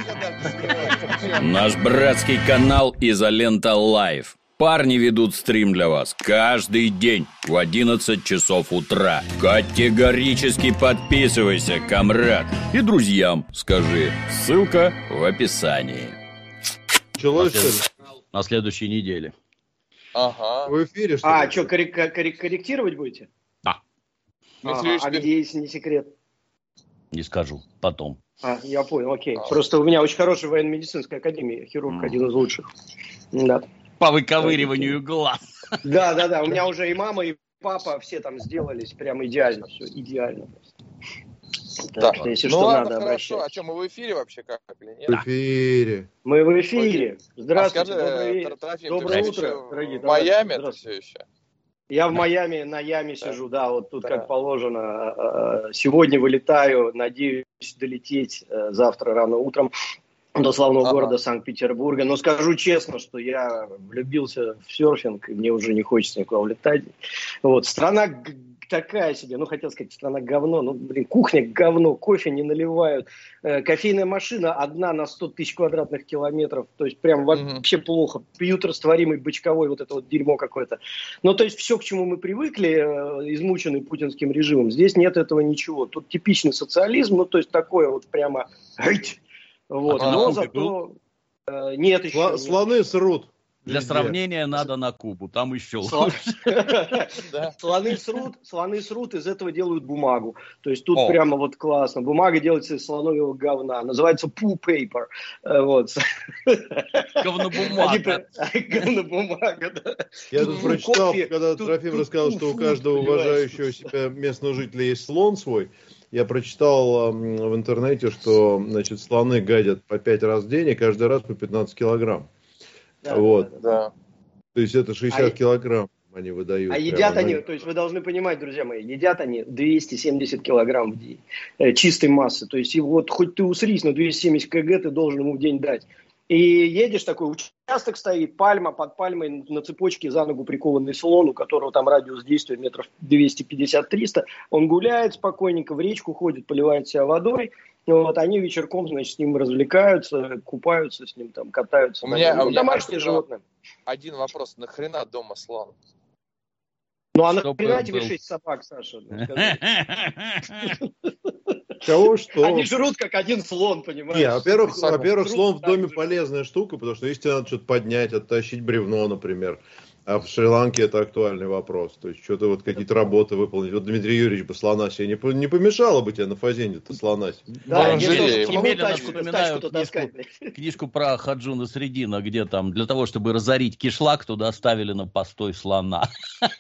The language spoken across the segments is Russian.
Наш братский канал Изолента Лайв. Парни ведут стрим для вас каждый день в 11 часов утра. Категорически подписывайся, комрад. И друзьям скажи. Ссылка в описании. Началось, что ли? На следующей неделе. Ага. В эфире, что ли? А, что, корректировать будете? Да. А где, если не секрет? Не скажу. Потом. Я понял, окей. Просто у меня очень хорошая военно-медицинская академия. Хирург один из лучших. Да. По выковыриванию глаз. Да. У меня уже и мама, и папа все там сделались прям идеально. Все идеально. Так что, если что, ладно, надо хорошо. обращаться. А что, мы в эфире вообще как или нет? В эфире. Мы в эфире. Здравствуйте. Скажи, Трофим, доброе ты утро, все дорогие в Майами ты здравствуйте. все еще? Я в Майами, на Яме сижу, да, вот тут Да. как положено. Сегодня вылетаю, надеюсь долететь завтра рано утром до славного города Санкт-Петербурга. Но скажу честно, что я влюбился в серфинг, и мне уже не хочется никуда улетать. Вот, страна такая себе, хотел сказать, страна говно, кухня говно, кофе не наливают, кофейная машина одна на 100 тысяч квадратных километров, то есть прям вообще плохо, пьют растворимый бычковой, вот это вот дерьмо какое-то. То есть все, к чему мы привыкли, измученный путинским режимом, здесь нет этого ничего. Тут типичный социализм, то есть такое вот прямо... Вот. Но зато... Нет еще... Слоны срут. Для сравнения надо на Кубу, там еще лучше. Слоны срут, из этого делают бумагу. То есть тут прямо вот классно. Бумага делается из слонового говна. Называется poo paper. Вот. Говнобумага. Говнобумага, да. Я тут прочитал, когда Трофим рассказал, что у каждого уважающего себя местного жителя есть слон свой. Я прочитал в интернете, что, слоны гадят по 5 раз в день и каждый раз по 15 килограмм. Да. То есть это 60 килограмм они выдают. А едят они, то есть вы должны понимать, друзья мои, едят они 270 килограмм в день чистой массы. То есть вот хоть ты усрись, но 270 кг ты должен ему в день дать. И едешь, такой участок стоит, пальма, под пальмой на цепочке за ногу прикованный слон, у которого там радиус действия метров 250-300. Он гуляет спокойненько, в речку ходит, поливает себя водой. Вот, они вечерком, с ним развлекаются, купаются с ним, там, катаются. У меня домашнее животное. Один вопрос. Нахрена дома слон? А нахрена тебе 6 собак, Саша? Кого что? Они жрут, как один слон, понимаешь? Не, во-первых, слон в доме полезная штука, потому что если тебе надо что-то поднять, оттащить бревно, например. А в Шри-Ланке это актуальный вопрос. То есть, что-то вот какие-то работы выполнить. Вот Дмитрий Юрьевич бы слона себе не помешало бы тебе на фазенде-то слона. Да, немедленно вспоминаю книжку про Хаджуна Средина, где там для того, чтобы разорить кишлак, туда ставили на постой слона.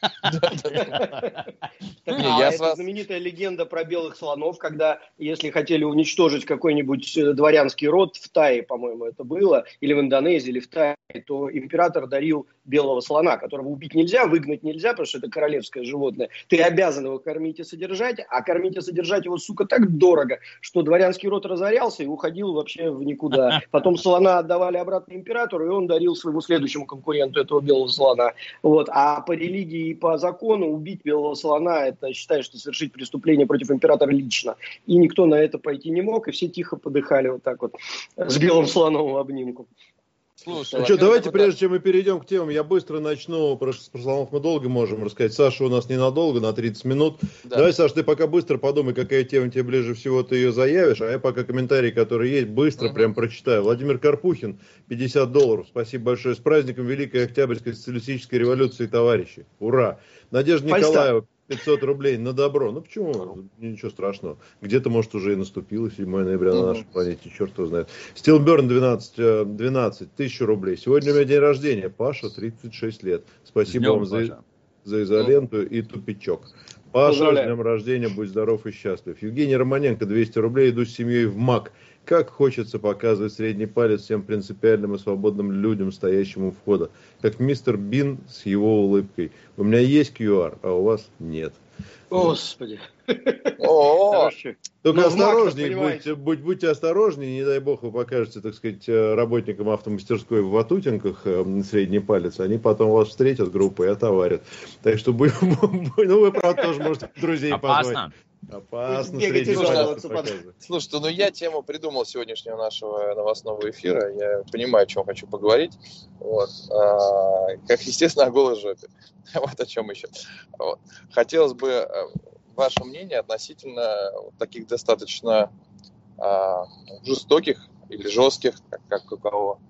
Это знаменитая легенда про белых слонов, когда, если хотели уничтожить какой-нибудь дворянский род в Тае, по-моему, это было, или в Индонезии, или в Тае, то император дарил белого слона, которого убить нельзя, выгнать нельзя, потому что это королевское животное. Ты обязан его кормить и содержать, а кормить и содержать его, сука, так дорого, что дворянский род разорялся и уходил вообще в никуда. Потом слона отдавали обратно императору, и он дарил своему следующему конкуренту этого белого слона. Вот. А по религии и по закону убить белого слона, это считаешь, что совершить преступление против императора лично. И никто на это пойти не мог, и все тихо подыхали вот так вот с белым слоном в обнимку. Слушай, давайте, прежде чем мы перейдем к темам, я быстро начну, про слонов мы долго можем рассказать. Саша у нас ненадолго, на 30 минут. Да. Давай, Саша, ты пока быстро подумай, какая тема тебе ближе всего, ты ее заявишь, а я пока комментарии, которые есть, быстро прям прочитаю. Владимир Карпухин, $50. Спасибо большое. С праздником Великой Октябрьской социалистической революции, товарищи. Ура! Надежда Николаева, 500 рублей на добро. Почему? Ничего страшного. Где-то, может, уже и наступило 7 ноября на нашей планете. Черт его знает. Стилберн 12 1000 рублей. Сегодня у меня день рождения. Паша, 36 лет. Спасибо вам за изоленту и тупичок. Паша, с днем рождения, будь здоров и счастлив. Евгений Романенко, 200 рублей. Иду с семьей в МАК. Как хочется показывать средний палец всем принципиальным и свободным людям, стоящим у входа. Как мистер Бин с его улыбкой. У меня есть QR, а у вас нет. Господи. Только осторожнее, будьте осторожнее, не дай бог вы покажете, так сказать, работникам автомастерской в Ватутинках средний палец, они потом вас встретят группой и отоварят. Так что вы, правда, тоже можете друзей позвать. Опасно Бегать и среди жаловаться пальцев потом. показывать. Слушайте, ну я тему придумал сегодняшнего нашего новостного эфира. Я понимаю, о чем хочу поговорить. Вот. Как естественно, о голой жопе. Вот о чем еще. Вот. Хотелось бы ваше мнение относительно таких достаточно жестоких или жестких, как у кого,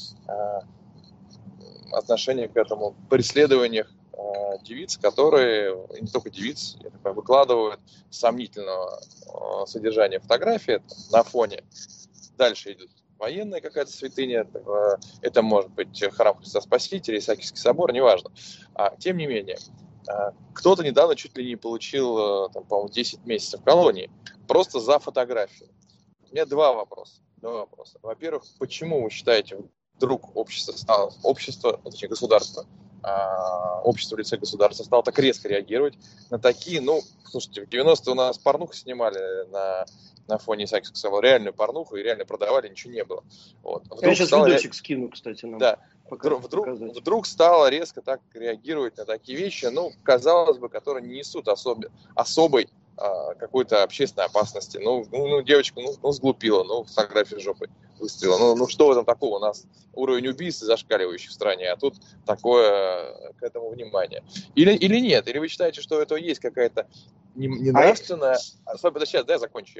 отношений к этому, преследованиях девиц, которые, не только девиц, выкладывают сомнительного содержания фотографии на фоне. Дальше идет военная какая-то святыня, это может быть храм Христа Спасителя, Исаакиевский собор, неважно. Тем не менее, кто-то недавно чуть ли не получил, там, по-моему, 10 месяцев колонии просто за фотографию. У меня два вопроса. Во-первых, почему вы считаете, вдруг общество, государство, общество в лице государства стало так резко реагировать на такие, слушайте, в 90-е у нас порнуху снимали на фоне Исаакиевского собора, реальную порнуху, и реально продавали, ничего не было. Вот. Я сейчас видосик скину, кстати, нам. Да. Вдруг стало резко так реагировать на такие вещи, казалось бы, которые не несут особой какой-то общественной опасности. Девочка, сглупила, фотографию жопой выставила. Что в этом такого? У нас уровень убийств зашкаливающий в стране, а тут такое к этому внимание. Или нет? Или вы считаете, что это есть какая-то ненравственная... Сейчас, я закончу.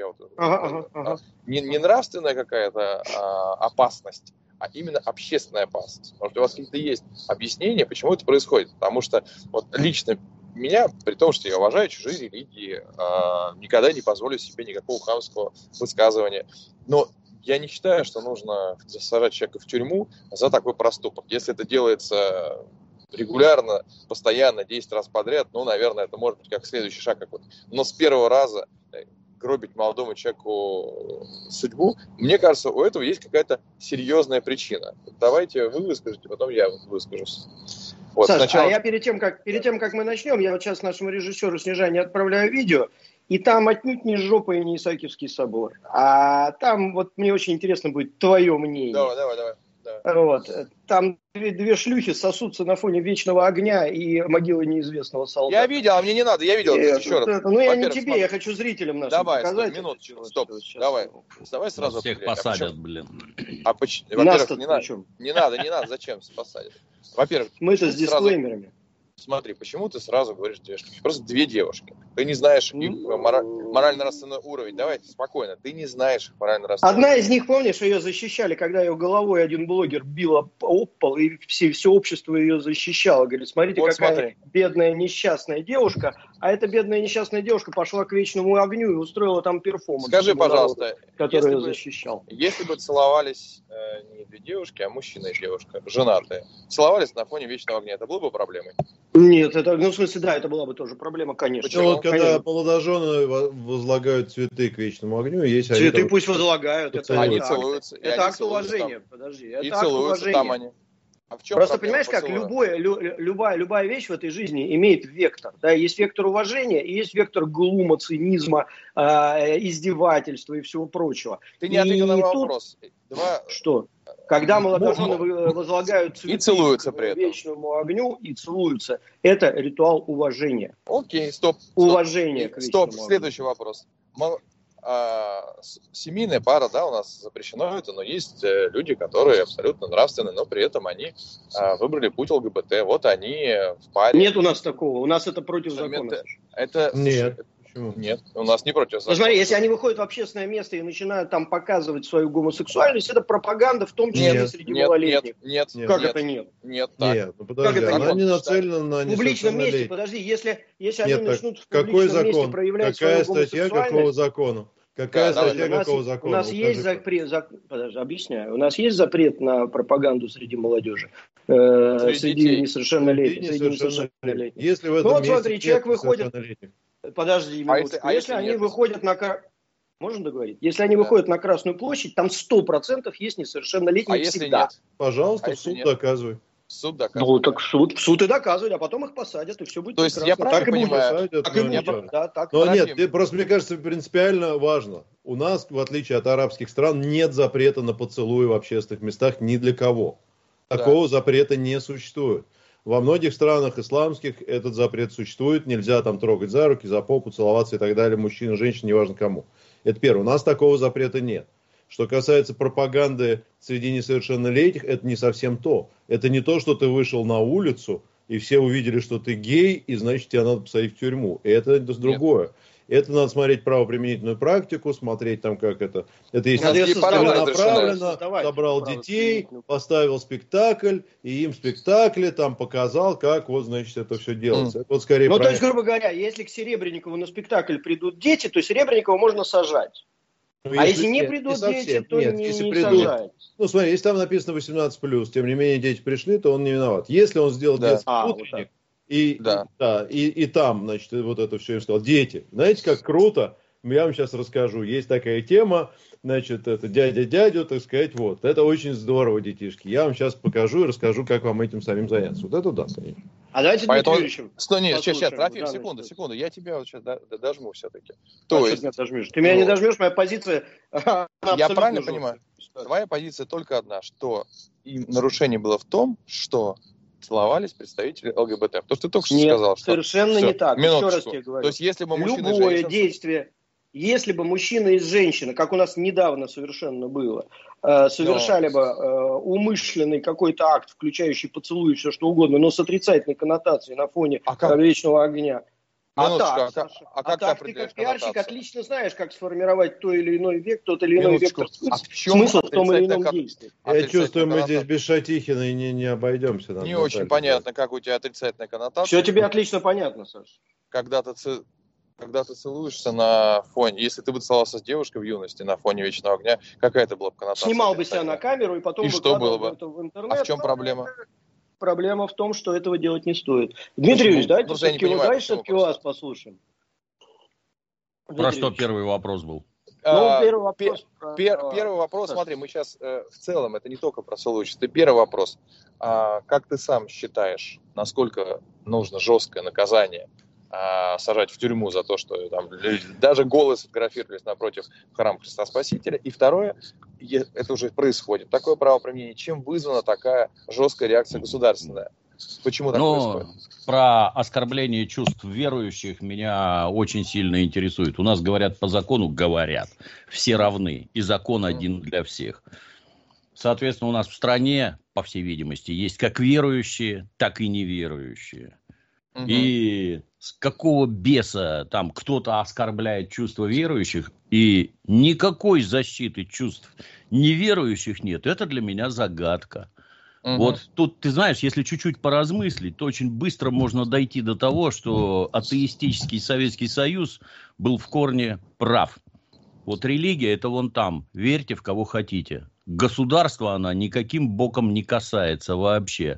Не нравственная какая-то опасность, а именно общественная опасность. Может, у вас какие-то есть объяснения, почему это происходит? Потому что вот лично меня, при том, что я уважаю чужие религии, никогда не позволю себе никакого хамского высказывания. Но я не считаю, что нужно засажать человека в тюрьму за такой проступок. Если это делается регулярно, постоянно, 10 раз подряд, наверное, это может быть как следующий шаг какой-то. Но с первого раза гробить молодому человеку судьбу, мне кажется, у этого есть какая-то серьезная причина. Давайте вы выскажете, потом я выскажусь. Вот, Саша, сначала... я перед тем, как мы начнем, я вот сейчас нашему режиссеру Снежане отправляю видео, и там отнюдь не жопа и не Исаакиевский собор. А там вот мне очень интересно будет твое мнение. Давай. Вот. Там две шлюхи сосутся на фоне вечного огня и могилы неизвестного солдата. Я видел, а мне не надо, еще раз. Я не тебе, я хочу зрителям нашим показать. Минуточку, стоп, давай сразу. Всех посадят, блин. Во-первых, не надо, зачем посадят? Во-первых, мы-то с дисклеймерами. Смотри, почему ты сразу говоришь две шлюхи? Просто две девушки. Ты не знаешь их морально-нравственный уровень. Давайте спокойно. Ты не знаешь их морально-нравственный уровень. Одна из них, помнишь, ее защищали, когда ее головой один блогер бил об пол, и все общество ее защищало. Говорит, смотрите, какая бедная несчастная девушка. А эта бедная несчастная девушка пошла к вечному огню и устроила там перформанс. Скажи, пожалуйста, который ее защищал. Если бы целовались не две девушки, а мужчина и девушка, женатые, целовались на фоне вечного огня, это было бы проблемой? Нет, это, в смысле, да, это была бы тоже проблема, конечно. Почему? Когда молодожены возлагают цветы к вечному огню, есть цветы пусть возлагают, они целуются. Это акт уважения, подожди. И целуются там они. Просто понимаешь, как любая вещь в этой жизни имеет вектор. Да? Есть вектор уважения и есть вектор глума, цинизма, издевательства и всего прочего. Ты не ответил на вопрос. Что? Когда молодожены возлагают цветы и целуются при к вечному огню и целуются, это ритуал уважения. Окей, стоп. Уважение к вечному огню. Следующий вопрос. Семейная пара, да, у нас запрещено это, но есть люди, которые абсолютно нравственные, но при этом они выбрали путь ЛГБТ. Вот они в паре. Нет у нас такого, у нас это против закона. Нет. Почему? Нет, у нас не против закона. Смотри, если они выходят в общественное место и начинают там показывать свою гомосексуальность, это пропаганда, в том числе среди малолетних. Нет. Как это нет? Нет, так. Нет, подожди, она не нацелена на в публичном месте, подожди, если они начнут в какой публичном месте закон? проявлять Какая свою статья гомосексуальность... какого закона? Какая статья какого закона? У нас есть подожди, объясняю. У нас есть запрет на пропаганду среди молодежи, среди несовершеннолетних. Если в этом месте смотри, человек выходит... Подожди минутку. Если они выходят на... Можно договорить? Если они выходят на Красную площадь, там 100% есть несовершеннолетние всегда. Нет? Пожалуйста, в суд доказывай. Суд доказывает. Так в суд и доказывают, а потом их посадят, и все будет прекрасно. То есть я так правильно понимаю? Так и будет. Да, так. Но нет, просто мне кажется, принципиально важно. У нас, в отличие от арабских стран, нет запрета на поцелуи в общественных местах ни для кого. Такого запрета не существует. Во многих странах исламских этот запрет существует, нельзя там трогать за руки, за попу, целоваться и так далее, мужчина, женщина, неважно кому. Это первое. У нас такого запрета нет. Что касается пропаганды среди несовершеннолетних, это не совсем то. Это не то, что ты вышел на улицу, и все увидели, что ты гей, и значит тебя надо посадить в тюрьму. Это другое. Это надо смотреть правоприменительную практику, смотреть там, как это. Это если целенаправленно собрал детей, поставил спектакль, и им в спектакле там показал, как вот, значит, это все делается. Это вот скорее то есть, грубо говоря, если к Серебренникову на спектакль придут дети, то Серебренникова можно сажать. Ну, если не придут дети, то не сажать. Ну, смотри, если там написано 18+, тем не менее дети пришли, то он не виноват. Если он сделал детский утренник, и там, значит, вот это все им сказал. Дети, знаете, как круто, я вам сейчас расскажу. Есть такая тема, значит, это дядю, так сказать, вот. Это очень здорово, детишки. Я вам сейчас покажу и расскажу, как вам этим самим заняться. Вот это да, конечно. А давайте Поэтому... Сейчас, Трофим, секунду. Я тебя вот сейчас дожму все-таки. То есть... Ты меня не дожмешь, моя позиция я правильно понимаю? Твоя позиция только одна, что нарушение было в том, что целовались представители ЛГБТ. То, что ты только что сказал. Что... Совершенно не так. Минуточку. Еще раз тебе говорю. То есть, если бы мужчина и любое женщина... действие, если бы мужчина и женщина, как у нас недавно совершенно было, совершали бы умышленный какой-то акт, включающий поцелуй и все что угодно, но с отрицательной коннотацией на фоне вечного огня. Как ты как пиарщик отлично знаешь, как сформировать то или иной век, тот или иной вектор смысл в том или ином действии. Я чувствую, мы здесь без Шатихина и не обойдемся. Не очень понятно, как у тебя отрицательная коннотация. Все тебе отлично понятно, Саша. Когда ты целуешься на фоне, если ты бы целовался с девушкой в юности на фоне вечного огня, какая это была бы коннотация? Снимал бы себя на камеру и потом выкладывал бы это в интернет. А в чем проблема? Проблема в том, что этого делать не стоит. Дмитрий Юрьевич, давайте все-таки вас послушаем. Про что первый вопрос был? Первый вопрос, смотри, мы сейчас в целом, это не только про социологию, первый вопрос. Как ты сам считаешь, насколько нужно жесткое наказание сажать в тюрьму за то, что там даже голые сфотографировались напротив храма Христа Спасителя? И второе, это уже происходит, такое правоприменение, чем вызвана такая жесткая реакция государственная? Почему так происходит? Про оскорбление чувств верующих меня очень сильно интересует. У нас говорят по закону, все равны, и закон один для всех. Соответственно, у нас в стране, по всей видимости, есть как верующие, так и неверующие. И с какого беса там кто-то оскорбляет чувства верующих, и никакой защиты чувств неверующих нет, это для меня загадка. Вот тут, ты знаешь, если чуть-чуть поразмыслить, то очень быстро можно дойти до того, что атеистический Советский Союз был в корне прав. Вот религия – это вон там, верьте в кого хотите. Государство она никаким боком не касается вообще.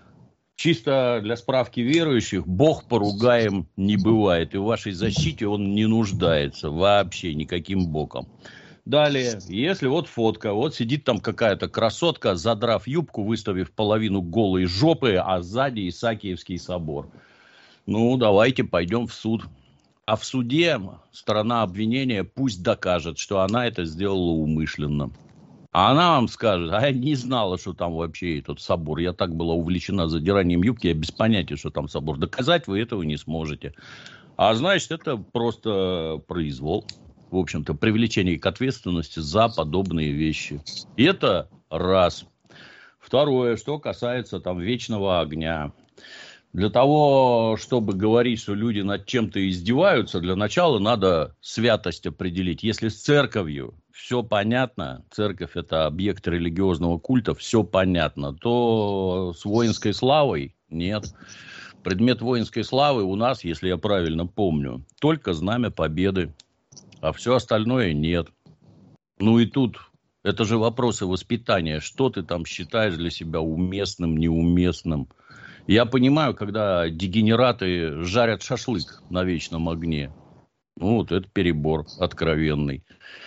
Чисто для справки верующих, Бог поругаем не бывает. И в вашей защите он не нуждается вообще никаким боком. Далее, если вот фотка, вот сидит там какая-то красотка, задрав юбку, выставив половину голой жопы, а сзади Исаакиевский собор. Ну, давайте пойдем в суд. А в суде сторона обвинения пусть докажет, что она это сделала умышленно. А она вам скажет, а я не знала, что там вообще этот собор. Я так была увлечена задиранием юбки, я без понятия, что там собор. Доказать вы этого не сможете. А значит, это просто произвол. В общем-то, привлечение к ответственности за подобные вещи. И это раз. Второе, что касается там вечного огня. Для того, чтобы говорить, что люди над чем-то издеваются, для начала надо святость определить. Если с церковью все понятно, церковь это объект религиозного культа, все понятно, то с воинской славой нет. Предмет воинской славы у нас, если я правильно помню, только знамя победы, а все остальное нет. Ну и тут, это же вопросы воспитания. Что ты там считаешь для себя уместным, неуместным? Я понимаю, когда дегенераты жарят шашлык на вечном огне. Ну, вот это перебор откровенный.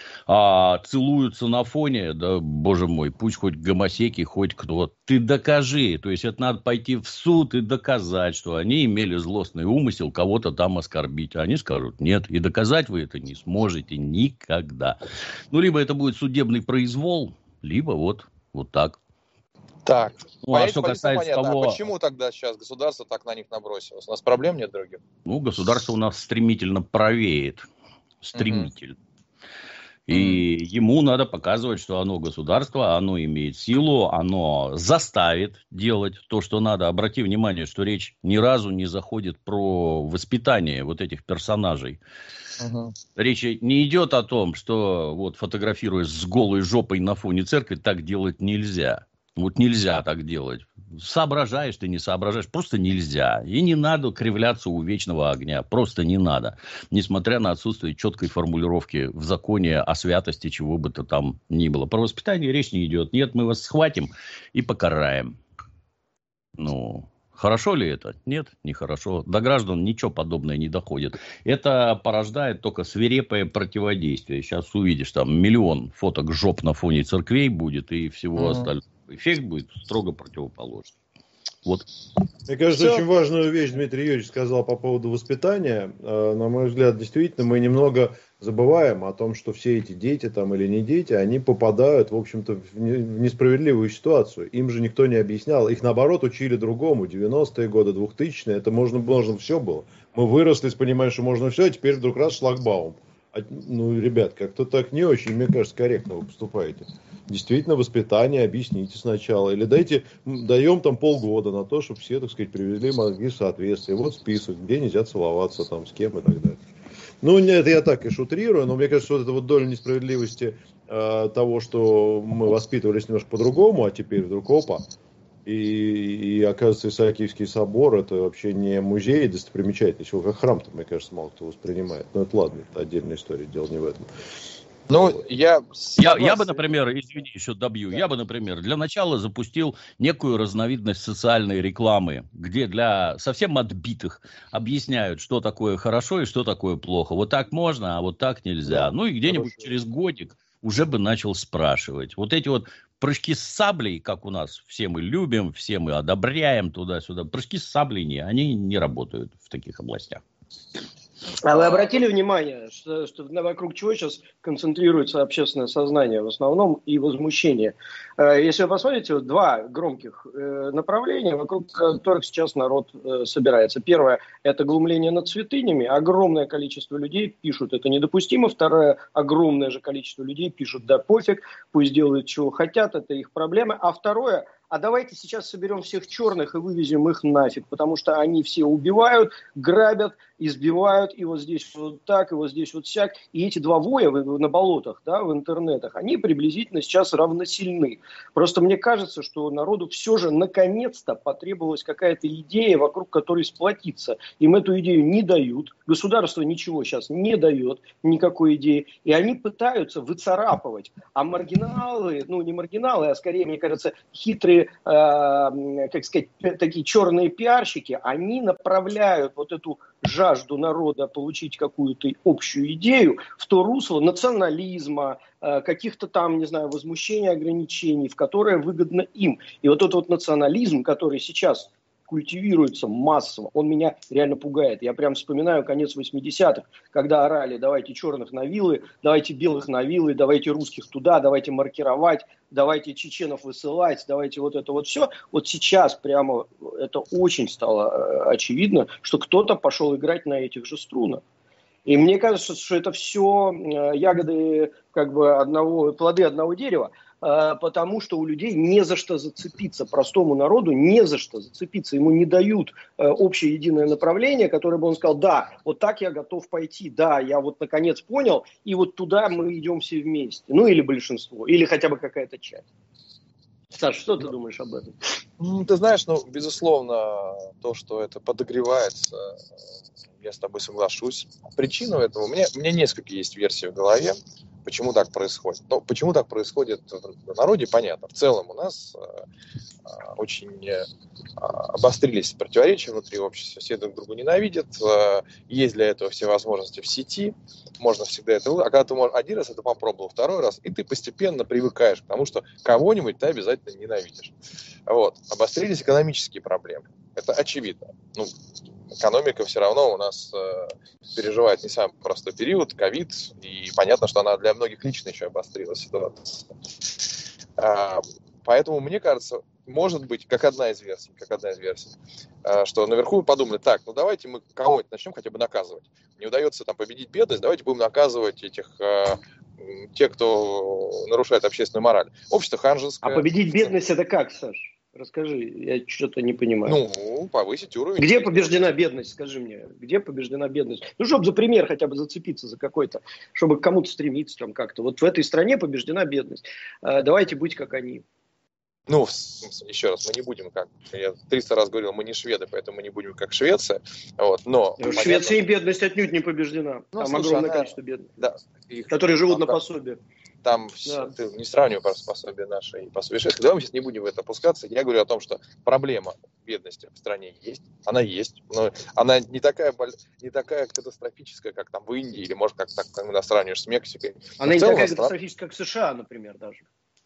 А целуются на фоне, да, боже мой, пусть хоть гомосеки, хоть кто. Ты докажи. То есть, это надо пойти в суд и доказать, что они имели злостный умысел кого-то там оскорбить. А они скажут, нет. И доказать вы это не сможете никогда. Ну, либо это будет судебный произвол, либо вот так. Так, Ну, а что касается понятно. того... А почему тогда сейчас государство так на них набросилось? У нас проблем нет других? Ну, государство у нас стремительно правеет. Стремительно. И ему надо показывать, что оно государство, оно имеет силу, оно заставит делать то, что надо. Обрати внимание, что речь ни разу не заходит про воспитание вот этих персонажей. Речь не идет о том, что вот фотографируясь с голой жопой на фоне церкви, так делать нельзя. Вот нельзя так делать. Соображаешь ты, не соображаешь, просто нельзя. И не надо кривляться у вечного огня. Просто не надо. Несмотря на отсутствие четкой формулировки в законе о святости, чего бы то там ни было. Про воспитание речь не идет. Нет, мы вас схватим и покараем. Ну, хорошо ли это? Нет, нехорошо. До граждан ничего подобного не доходит. Это порождает только свирепое противодействие. Сейчас увидишь, там миллион фоток жоп на фоне церквей будет и всего остального. Эффект будет строго противоположный. Вот. Мне кажется, очень важную вещь Дмитрий Юрьевич сказал по поводу воспитания. На мой взгляд, действительно, мы немного забываем о том, что все эти дети там или не дети, они попадают, в общем-то, в несправедливую ситуацию. Им же никто не объяснял. Их, наоборот, учили другому. 90-е годы, 2000-е, это можно все было. Мы выросли с пониманием, что можно все, а теперь вдруг раз шлагбаум. Ну, ребят, как-то так не очень, мне кажется, корректно вы поступаете. Действительно, воспитание объясните сначала. Или даем там полгода на то, чтобы все, так сказать, привезли мозги в соответствие. Вот список, где нельзя целоваться, там, с кем и так далее. Ну, это я так и шутрирую, но мне кажется, вот эта вот доля несправедливости того, что мы воспитывались немножко по-другому, а теперь вдруг опа. И оказывается, Исаакиевский собор — это вообще не музей достопримечательности, его как храм-то, мне кажется, мало кто воспринимает. Но это ладно, это отдельная история, дело не в этом. Ну, я бы, например, извини, еще добью, я бы, например, для начала запустил некую разновидность социальной рекламы, где для совсем отбитых объясняют, что такое хорошо и что такое плохо. Вот так можно, а вот так нельзя. Ну и где-нибудь через годик уже бы начал спрашивать. Вот эти вот прыжки с саблей, как у нас все мы любим, все мы одобряем туда-сюда, прыжки с саблей они не работают в таких областях. А вы обратили внимание, что вокруг чего сейчас концентрируется общественное сознание в основном и возмущение? Если вы посмотрите, два громких направления, вокруг которых сейчас народ собирается. Первое – это глумление над святынями. Огромное количество людей пишут, это недопустимо. Второе – огромное же количество людей пишут, да пофиг, пусть делают чего хотят, это их проблемы. А второе – а давайте сейчас соберем всех черных и вывезем их нафиг, потому что они все убивают, грабят, избивают, и вот здесь вот так, и вот здесь вот сяк. И эти два воя на болотах, да, в интернетах, они приблизительно сейчас равносильны. Просто мне кажется, что народу все же наконец-то потребовалась какая-то идея, вокруг которой сплотиться. Им эту идею не дают, государство ничего сейчас не дает, никакой идеи, и они пытаются выцарапывать. А маргиналы, ну не маргиналы, а скорее, мне кажется, хитрые, как сказать, такие черные пиарщики, они направляют вот эту жажду народа получить какую-то общую идею в то русло национализма, каких-то там, не знаю, возмущений, ограничений, в которое выгодно им. И вот этот вот национализм, который сейчас культивируется массово, он меня реально пугает. Я прям вспоминаю конец 80-х, когда орали: давайте черных на виллы, давайте белых на виллы, давайте русских туда, давайте маркировать, давайте чеченов высылать, давайте вот это вот все. Вот сейчас прямо это очень стало очевидно, что кто-то пошел играть на этих же струнах. И мне кажется, что это все ягоды плоды одного дерева, потому что у людей не за что зацепиться, простому народу не за что зацепиться. Ему не дают общее единое направление, которое бы он сказал: да, вот так я готов пойти, да, я вот наконец понял, и вот туда мы идем все вместе. Ну или большинство, или хотя бы какая-то часть. Саш, что ты думаешь об этом? Ты знаешь, безусловно, то, что это подогревается, я с тобой соглашусь. Причина этого, у меня несколько есть версий в голове, почему так происходит. Но почему так происходит в народе, понятно. В целом у нас очень обострились противоречия внутри общества, все друг друга ненавидят, есть для этого все возможности в сети, можно всегда это... А когда ты один раз это попробовал, второй раз, и ты постепенно привыкаешь к тому, что кого-нибудь ты обязательно ненавидишь. Вот. Обострились экономические проблемы. Это очевидно. Экономика все равно у нас переживает не самый простой период, ковид, и понятно, что она для многих лично еще обострилась ситуация. Поэтому, мне кажется, может быть, как одна из версий, что наверху подумали, так, ну давайте мы кого-нибудь начнем хотя бы наказывать. Не удается там победить бедность, давайте будем наказывать тех, кто нарушает общественную мораль. Общество ханжеское. А победить бедность это как, Саш? Расскажи, я что-то не понимаю. Ну, повысить уровень. Где побеждена бедность, скажи мне? Где побеждена бедность? Ну, чтобы за пример хотя бы зацепиться за какой-то, чтобы к кому-то стремиться там как-то. Вот в этой стране побеждена бедность. Давайте быть как они. Ну, еще раз, мы не будем как... Я 300 раз говорил, мы не шведы, поэтому мы не будем как Швеция. Вот, но... В Швеции бедность отнюдь не побеждена. Ну, там слушай, огромное количество бедных, да, которые живут на пособие. Там ты не сравнивай пособие наше и пособие шведское. Давай мы сейчас не будем в это опускаться. Я говорю о том, что проблема бедности в стране есть. Она есть. Но она не такая катастрофическая, как там в Индии, или, может, как когда сравниваешь с Мексикой. Она не такая катастрофическая, как в США, например, даже.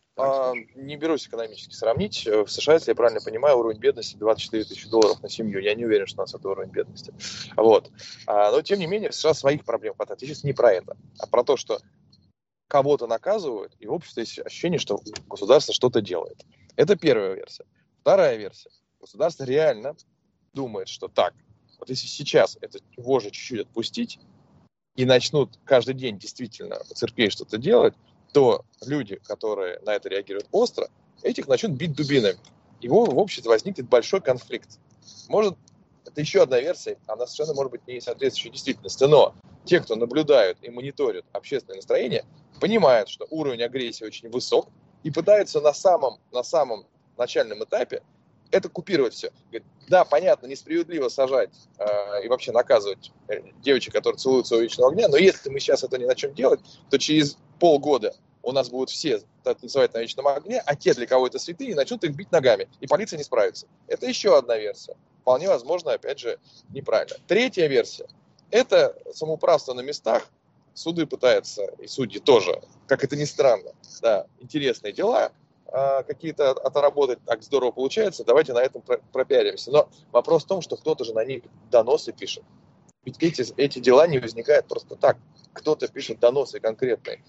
Не берусь экономически сравнить. В США, если я правильно понимаю, уровень бедности $24 тысячи на семью. Я не уверен, что у нас это уровень бедности. Вот. Но, тем не менее, в США своих проблем хватает. Я сейчас не про это, а про то, что кого-то наказывают, и в обществе есть ощущение, что государство что-то делает. Это первая версия. Вторая версия. Государство реально думает, что так, вот если сейчас это вожжи чуть-чуть отпустить, и начнут каждый день действительно в церкви что-то делать, то люди, которые на это реагируют остро, этих начнут бить дубинами. И в обществе возникнет большой конфликт. Может, это еще одна версия, она совершенно может быть не соответствующей действительности, но те, кто наблюдают и мониторят общественное настроение, понимают, что уровень агрессии очень высок и пытаются на самом начальном этапе это купировать все. Говорит, да, понятно, несправедливо сажать и вообще наказывать девочек, которые целуются у вечного огня, но если мы сейчас это не начнем делать, то через полгода у нас будут все танцевать на вечном огне, а те, для кого это святые, начнут их бить ногами, и полиция не справится. Это еще одна версия. Вполне возможно, опять же, неправильно. Третья версия – это самоуправство на местах. Суды пытаются, и судьи тоже, как это ни странно, да, интересные дела какие-то отработать, так здорово получается, давайте на этом пропиаримся. Но вопрос в том, что кто-то же на них доносы пишет. Ведь эти дела не возникают просто так. Кто-то пишет доносы конкретные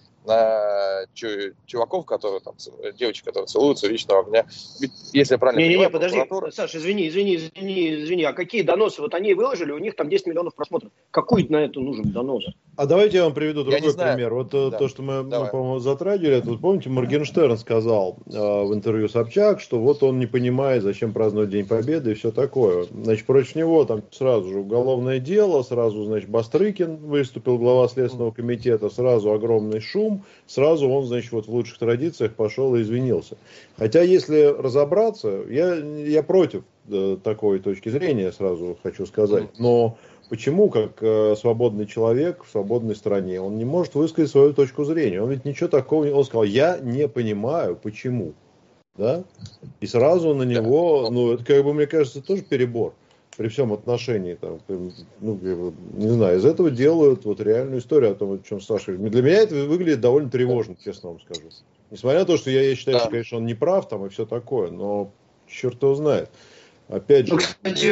на чуваков, которые там, девочек, которые целуются у вечного огня. Ведь, если я правильно понимаю, подожди, Саша, извини, а какие доносы? Вот они выложили, у них там 10 миллионов просмотров. Какой на это нужен донос? А давайте я вам приведу другой пример. Вот да. То, что мы, по-моему, затрагивали, это, вот помните, Моргенштерн сказал в интервью Собчак, что вот он не понимает, зачем праздновать День Победы и все такое. Значит, против него там сразу же уголовное дело, сразу, значит, Бастрыкин выступил, глава Следственного комитета, сразу огромный шум, сразу он, значит, вот в лучших традициях пошел и извинился. Хотя, если разобраться, я против такой точки зрения, сразу хочу сказать, но почему, как свободный человек в свободной стране, он не может высказать свою точку зрения? Он ведь ничего такого не... Он сказал, я не понимаю, почему. Да? И сразу на него, ну, это, как бы, мне кажется, тоже перебор. При всем отношении, там, ну, не знаю, из этого делают вот реальную историю о том, о чем Саша говорит. Для меня это выглядит довольно тревожно, честно вам скажу. Несмотря на то, что я считаю, что, конечно, он не прав там и все такое, но черт его знает. Опять же...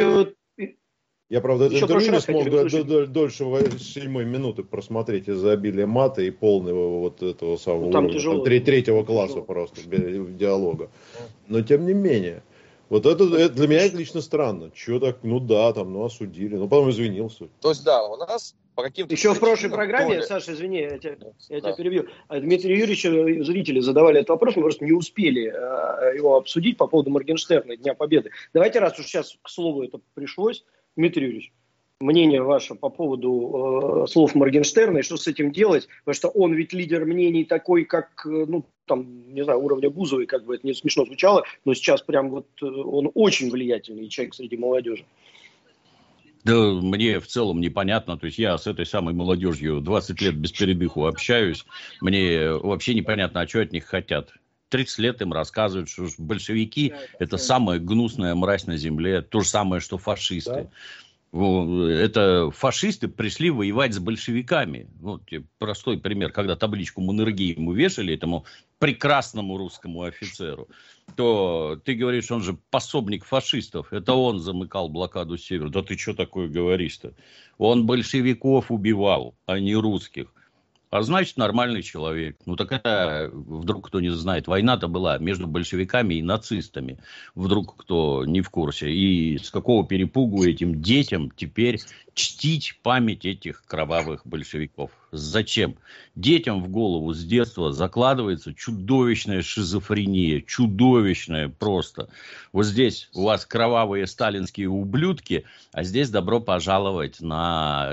Я, правда, это интервью не смог дольше 7 минуты просмотреть из-за обилия мата и полного вот этого самого уровня, третьего класса просто диалога. Но тем не менее, вот это для меня это лично странно. Чего так, ну да, там, ну осудили, ну потом извинился. То есть да, у нас по каким-то... Еще в прошлой программе, Саша, извини, я тебя перебью. Дмитрию Юрьевичу зрители задавали этот вопрос, мы просто не успели его обсудить по поводу Моргенштерна, Дня Победы. Давайте, раз уж сейчас к слову это пришлось, Дмитрий Юрьевич, мнение ваше по поводу слов Моргенштерна и что с этим делать, потому что он ведь лидер мнений такой, как, ну, там, не знаю, уровня Бузовой, как бы это не смешно звучало, но сейчас прям вот он очень влиятельный человек среди молодежи. Да, мне в целом непонятно, то есть я с этой самой молодежью 20 лет без передыху общаюсь, мне вообще непонятно, а что от них хотят. 30 лет им рассказывают, что большевики – это самая гнусная мразь на земле, то же самое, что фашисты. Да. Это фашисты пришли воевать с большевиками. Вот простой пример, когда табличку Маннергейму вешали, этому прекрасному русскому офицеру, то ты говоришь, он же пособник фашистов, это он замыкал блокаду Севера. Да ты что такое говоришь-то? Он большевиков убивал, а не русских. А значит, нормальный человек. Ну, так это, вдруг кто не знает, война-то была между большевиками и нацистами. Вдруг кто не в курсе. И с какого перепугу этим детям теперь чтить память этих кровавых большевиков? Зачем? Детям в голову с детства закладывается чудовищная шизофрения. Чудовищная просто. Вот здесь у вас кровавые сталинские ублюдки, а здесь добро пожаловать на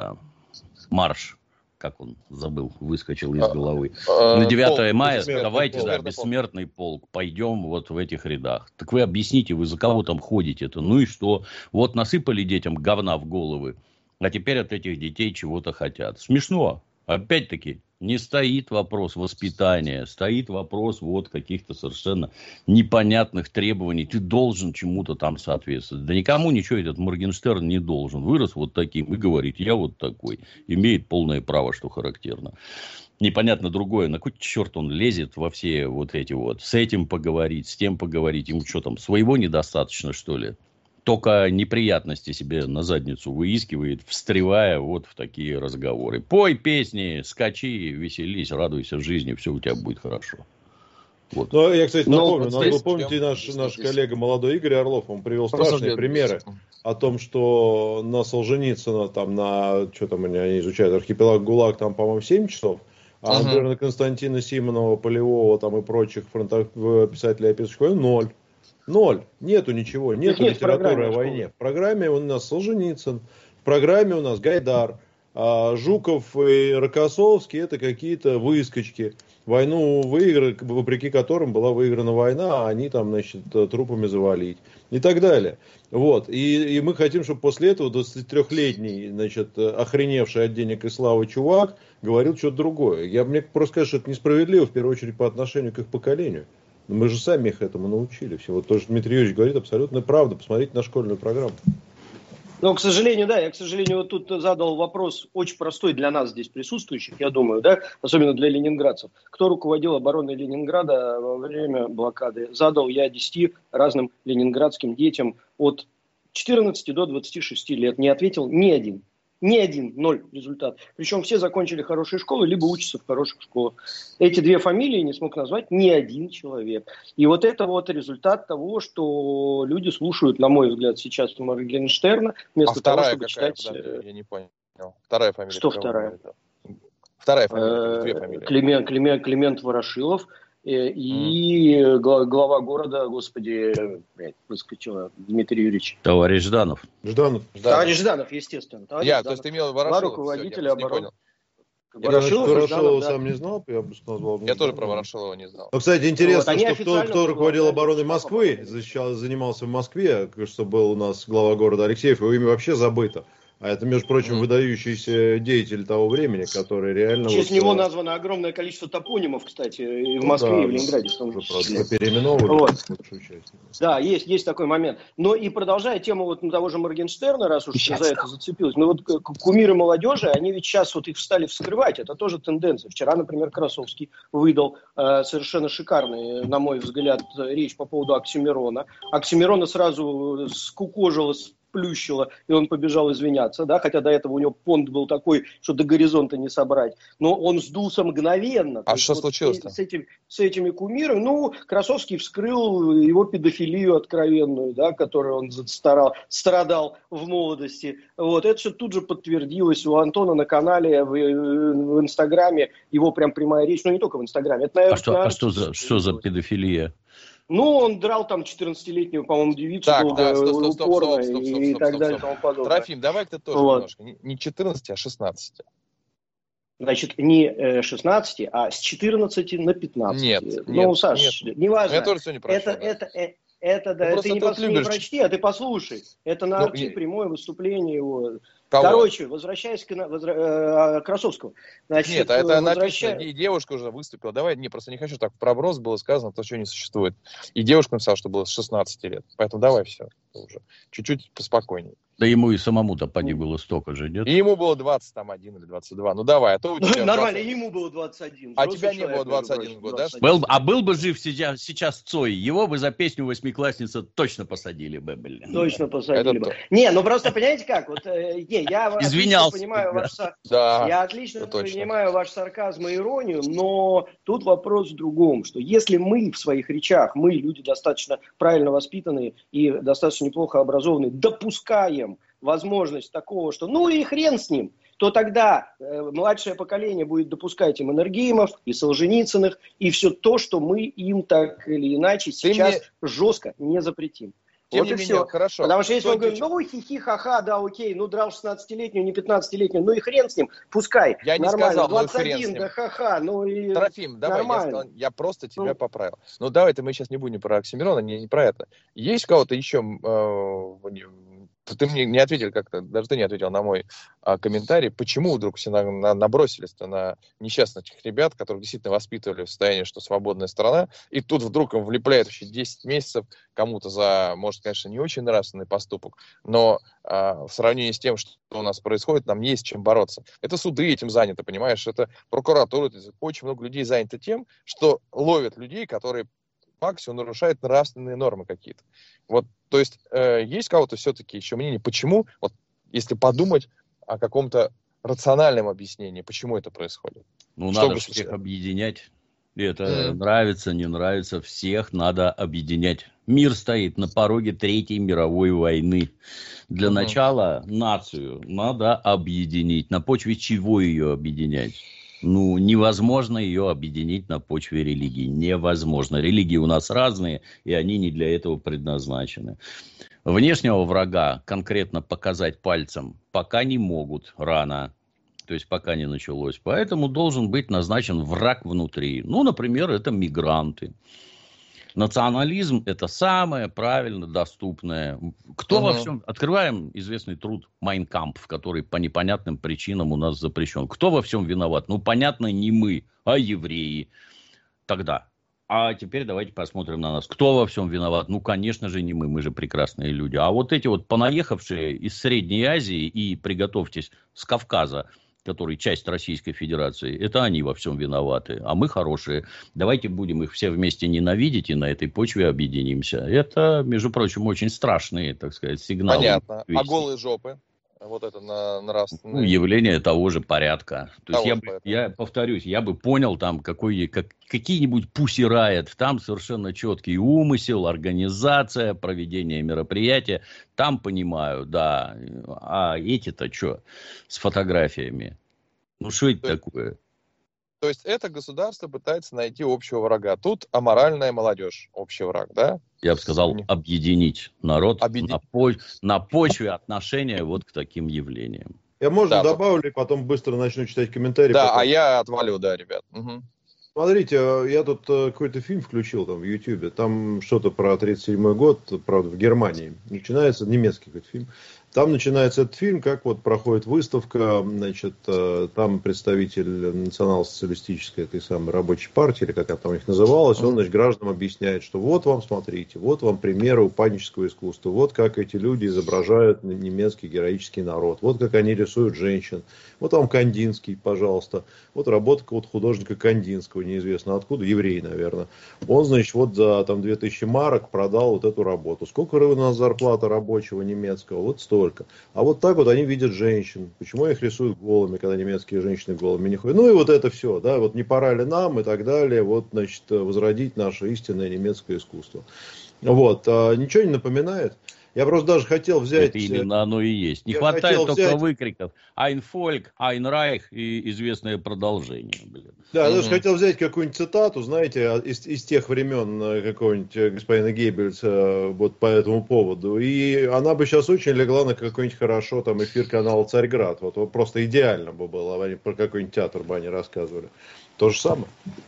марш. Как он забыл, выскочил из головы. На 9 мая давайте, бессмертный полк. Пойдем вот в этих рядах. Так вы объясните, вы за кого там ходите-то? Ну и что? Вот насыпали детям говна в головы, а теперь от этих детей чего-то хотят. Смешно. Опять-таки, не стоит вопрос воспитания, стоит вопрос вот каких-то совершенно непонятных требований. Ты должен чему-то там соответствовать. Да никому ничего этот Моргенштерн не должен. Вырос вот таким и говорит, я вот такой. Имеет полное право, что характерно. Непонятно другое, на какой черт он лезет во все вот эти вот. С этим поговорить, с тем поговорить. Ему что там, своего недостаточно, что ли? Только неприятности себе на задницу выискивает, встревая вот в такие разговоры. Пой песни, скачи, веселись, радуйся жизни, все у тебя будет хорошо. Вот. Ну, я, кстати, напомню, вы помните, наш коллега молодой Игорь Орлов, он привел страшные примеры о том, что на Солженицына, там, что там они изучают, архипелаг ГУЛАГ, там, по-моему, 7 часов, а, например, на Константина Симонова, Полевого, там, и прочих писателей, описывающих 0. Нету ничего. Нету литературы о войне. В программе у нас Солженицын. В программе у нас Гайдар. А Жуков и Рокоссовский это какие-то выскочки. Войну выиграли, вопреки которым была выиграна война, а они там, значит, трупами завалить. И так далее. Вот. И мы хотим, чтобы после этого 23-летний, значит, охреневший от денег и славы чувак говорил что-то другое. Мне просто кажется, что это несправедливо, в первую очередь, по отношению к их поколению. Мы же сами их этому научили. Вот то, что Дмитрий Юрьевич говорит, абсолютно правда. Посмотрите на школьную программу. Но, к сожалению, да, я, к сожалению, вот тут задал вопрос очень простой для нас здесь присутствующих, я думаю, да, особенно для ленинградцев. Кто руководил обороной Ленинграда во время блокады? Задал я 10 разным ленинградским детям от 14 до 26 лет. Не ответил ни один. Ни один, 0 результат. Причем все закончили хорошие школы, либо учатся в хороших школах. Эти две фамилии не смог назвать ни один человек. И вот это вот результат того, что люди слушают, на мой взгляд, сейчас Моргенштерна, вместо того, чтобы читать... Я не понял. Вторая фамилия. Что вторая? Вторая фамилия, две фамилии. Климент Ворошилов. И глава города, господи, выскочила, Дмитрий Юрьевич. Товарищ Жданов. Товарищ Жданов, естественно. То есть ты имел Ворошилова. Руководитель обороны. Ворошилова сам не знал, я бы назвал. Я тоже про Ворошилова не знал. Но, кстати, интересно, что кто руководил обороной Москвы, занимался в Москве, что был у нас глава города Алексеев, его имя вообще забыто. А это, между прочим, выдающийся деятель того времени, который реально... В честь него названо огромное количество топонимов, кстати, и в Москве, и в Ленинграде. Переименовывали. Да, есть такой момент. Но и продолжая тему вот того же Моргенштерна, раз уж за это зацепилось, ну вот кумиры молодежи, они ведь сейчас вот их стали вскрывать, это тоже тенденция. Вчера, например, Красовский выдал совершенно шикарную, на мой взгляд, речь по поводу Оксимирона. Оксимирона сразу скукожило, плющило, и он побежал извиняться, да, хотя до этого у него понт был такой, что до горизонта не собрать. Но он сдулся мгновенно. А что случилось-то? С этими кумирами, ну, Красовский вскрыл его педофилию откровенную, да, которую он страдал в молодости. Вот, это все тут же подтвердилось у Антона на канале, в Инстаграме, его прям прямая речь, ну, не только в Инстаграме. Это, наверное, что за педофилия? Ну, он драл там 14-летнюю, по-моему, девицу упорно и так далее и тому подобное. Трофим, давай-ка ты тоже немножко. Не 14, а 16. Значит, не 16, а с 14 на 15. Нет. Ну, Саш, неважно. Я тоже сегодня прочел. Это ты не прочти, а ты послушай. Это на Арти прямое выступление его. Кого? Короче, возвращаясь к Красовскому. Значит, нет, это написано, и девушка уже выступила. Давай, просто не хочу, так в проброс было сказано, то, что не существует. И девушка написала, что было с 16 лет. Поэтому давай все уже. Чуть-чуть поспокойнее. Да ему и самому-то поди было столько же, нет? И ему было 21 или 22. Ну давай, а то у тебя... Нормально, ему было 21. А тебя не было 21 год, да? Был бы жив сейчас Цой, его бы за песню «Восьмиклассница» точно посадили бы, блин. Точно посадили бы. Не, ну просто понимаете как, вот я извинялся, отлично понимаю ваш сарказм и иронию, но тут вопрос в другом, что если мы в своих речах, мы, люди достаточно правильно воспитанные и достаточно неплохо образованные, допускаем возможность такого, что ну и хрен с ним, то тогда младшее поколение будет допускать и Маннергеймов, и Солженицыных, и все то, что мы им так или иначе сейчас жестко не запретим. Тем вот не и менее, все. Хорошо. Потому что если он говорит, ну хихи, ха-ха, да, окей, ну драл 16-летнюю, не 15-летнюю, ну и хрен с ним, пускай. Я не нормально, сказал, 21, да ха-ха, ну и Трофим, давай, я просто тебя поправил. Ну давай-то мы сейчас не будем про Оксимирона, не про это. Есть у кого-то еще... Ты мне не ответил как-то, даже ты не ответил на мой комментарий, почему вдруг все набросились-то на несчастных ребят, которых действительно воспитывали в состоянии, что свободная страна, и тут вдруг им влепляют еще 10 месяцев кому-то за, может, конечно, не очень нравственный поступок, но в сравнении с тем, что у нас происходит, нам есть чем бороться. Это суды этим заняты, понимаешь, это прокуратура, очень много людей занято тем, что ловят людей, которые максимум нарушают нравственные нормы какие-то. Вот, то есть, есть у кого-то все-таки еще мнение, почему, вот, если подумать о каком-то рациональном объяснении, почему это происходит? Ну, надо всех объединять. Это нравится, не нравится, всех надо объединять. Мир стоит на пороге Третьей мировой войны. Для начала нацию надо объединить. На почве чего ее объединять? Ну, невозможно ее объединить на почве религии. Невозможно. Религии у нас разные, и они не для этого предназначены. Внешнего врага конкретно показать пальцем пока не могут, рано. То есть, пока не началось. Поэтому должен быть назначен враг внутри. Ну, например, это мигранты. Национализм – это самое правильно доступное. Кто во всем... Открываем известный труд «Майн Кампф», который по непонятным причинам у нас запрещен. Кто во всем виноват? Ну, понятно, не мы, а евреи. Тогда. А теперь давайте посмотрим на нас. Кто во всем виноват? Ну, конечно же, не мы же прекрасные люди. А вот эти вот понаехавшие из Средней Азии и, приготовьтесь, с Кавказа, который часть Российской Федерации, это они во всем виноваты, а мы хорошие. Давайте будем их все вместе ненавидеть и на этой почве объединимся. Это, между прочим, очень страшные, так сказать, сигналы. Понятно. А голые жопы? Вот это нравственное... Ну, явление того же порядка. То есть я повторюсь, я бы понял там какие-нибудь Pussy Riot, там совершенно четкий умысел, организация, проведение мероприятия. Там понимаю, да. А эти-то что с фотографиями? Ну, что это такое? То есть это государство пытается найти общего врага. Тут аморальная молодежь, общий враг, да? Я бы сказал, объединить народ на почве отношения вот к таким явлениям. Я, можно, добавлю, и потом быстро начну читать комментарии. Да, а я отвалю, да, ребят. Смотрите, я тут какой-то фильм включил там в Ютьюбе, там что-то про 1937 год, правда, в Германии. Начинается, немецкий какой-то фильм. Там начинается этот фильм, как вот проходит выставка, значит, там представитель национал-социалистической этой самой рабочей партии, или как она там у них называлась, он, значит, гражданам объясняет, что вот вам, смотрите, вот вам примеры упаднического искусства, вот как эти люди изображают немецкий героический народ, вот как они рисуют женщин, вот вам Кандинский, пожалуйста, вот работа вот художника Кандинского, неизвестно откуда, еврей, наверное. Он, значит, вот за там 2000 марок продал вот эту работу. Сколько у нас зарплата рабочего немецкого? Вот столько. А вот так вот они видят женщин. Почему их рисуют голыми, когда немецкие женщины голыми не ходят? Ну и вот это все, да, вот не пора ли нам и так далее, вот, значит, возродить наше истинное немецкое искусство. Вот, ничего не напоминает? Я просто даже хотел взять... Это именно оно и есть. Не хватает только выкриков. Ein Volk, ein Reich и известное продолжение. Блин. Да, я даже хотел взять какую-нибудь цитату, знаете, из тех времен какого-нибудь господина Геббельса вот по этому поводу. И она бы сейчас очень легла на какой-нибудь хорошо там эфир канала «Царьград». Вот просто идеально бы было, они про какой-нибудь театр бы они рассказывали. То же самое.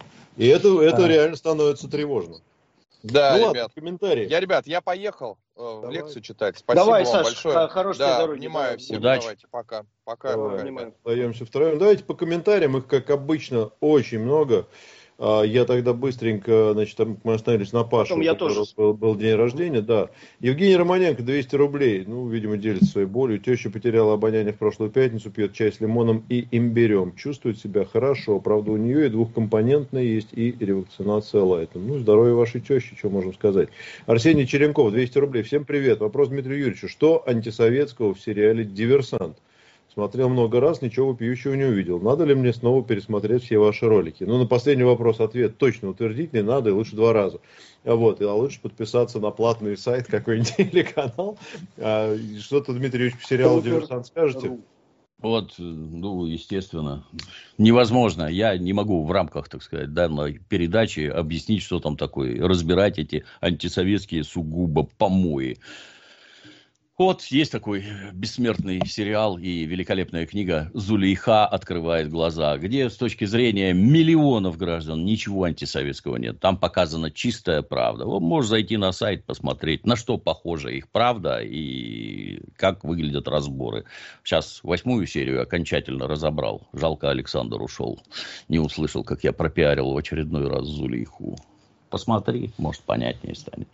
И это реально становится тревожно. Да, ну, ребят. Ладно, комментарии. Я поехал в лекцию читать. Спасибо Давай, вам Саш, большое. хорошей дороги. Обнимаю всех. Удачи. Давайте, пока. Остаемся втроем. Давайте по комментариям. Их, как обычно, очень много. Я тогда быстренько, значит, там мы остановились на Паше, у которого был день рождения, да. Евгений Романенко, 200 рублей, ну, видимо, делится своей болью. Теща потеряла обоняние в прошлую пятницу, пьет чай с лимоном и имбирем. Чувствует себя хорошо, правда, у нее и двухкомпонентная есть, и ревакцинация лайтом. Ну, здоровья вашей тещи, что можем сказать. Арсений Черенков, 200 рублей. Всем привет. Вопрос Дмитрию Юрьевичу. Что антисоветского в сериале «Диверсант»? Смотрел много раз, ничего вопиющего не увидел. Надо ли мне снова пересмотреть все ваши ролики? Ну, на последний вопрос ответ точно утвердительный, надо, и лучше 2 раза. Вот, а лучше подписаться на платный сайт какой-нибудь или канал. Что-то, Дмитрий Юрьевич, по сериалу «Диверсант» скажете? Вот, ну, естественно, невозможно. Я не могу в рамках, так сказать, данной передачи объяснить, что там такое. Разбирать эти антисоветские сугубо помои. Вот есть такой бессмертный сериал и великолепная книга «Зулейха открывает глаза», где с точки зрения миллионов граждан ничего антисоветского нет. Там показана чистая правда. Вот можешь зайти на сайт, посмотреть, на что похожа их правда и как выглядят разборы. Сейчас 8-ю серию окончательно разобрал. Жалко, Александр ушел. Не услышал, как я пропиарил в очередной раз Зулейху. Посмотри, может, понятнее станет.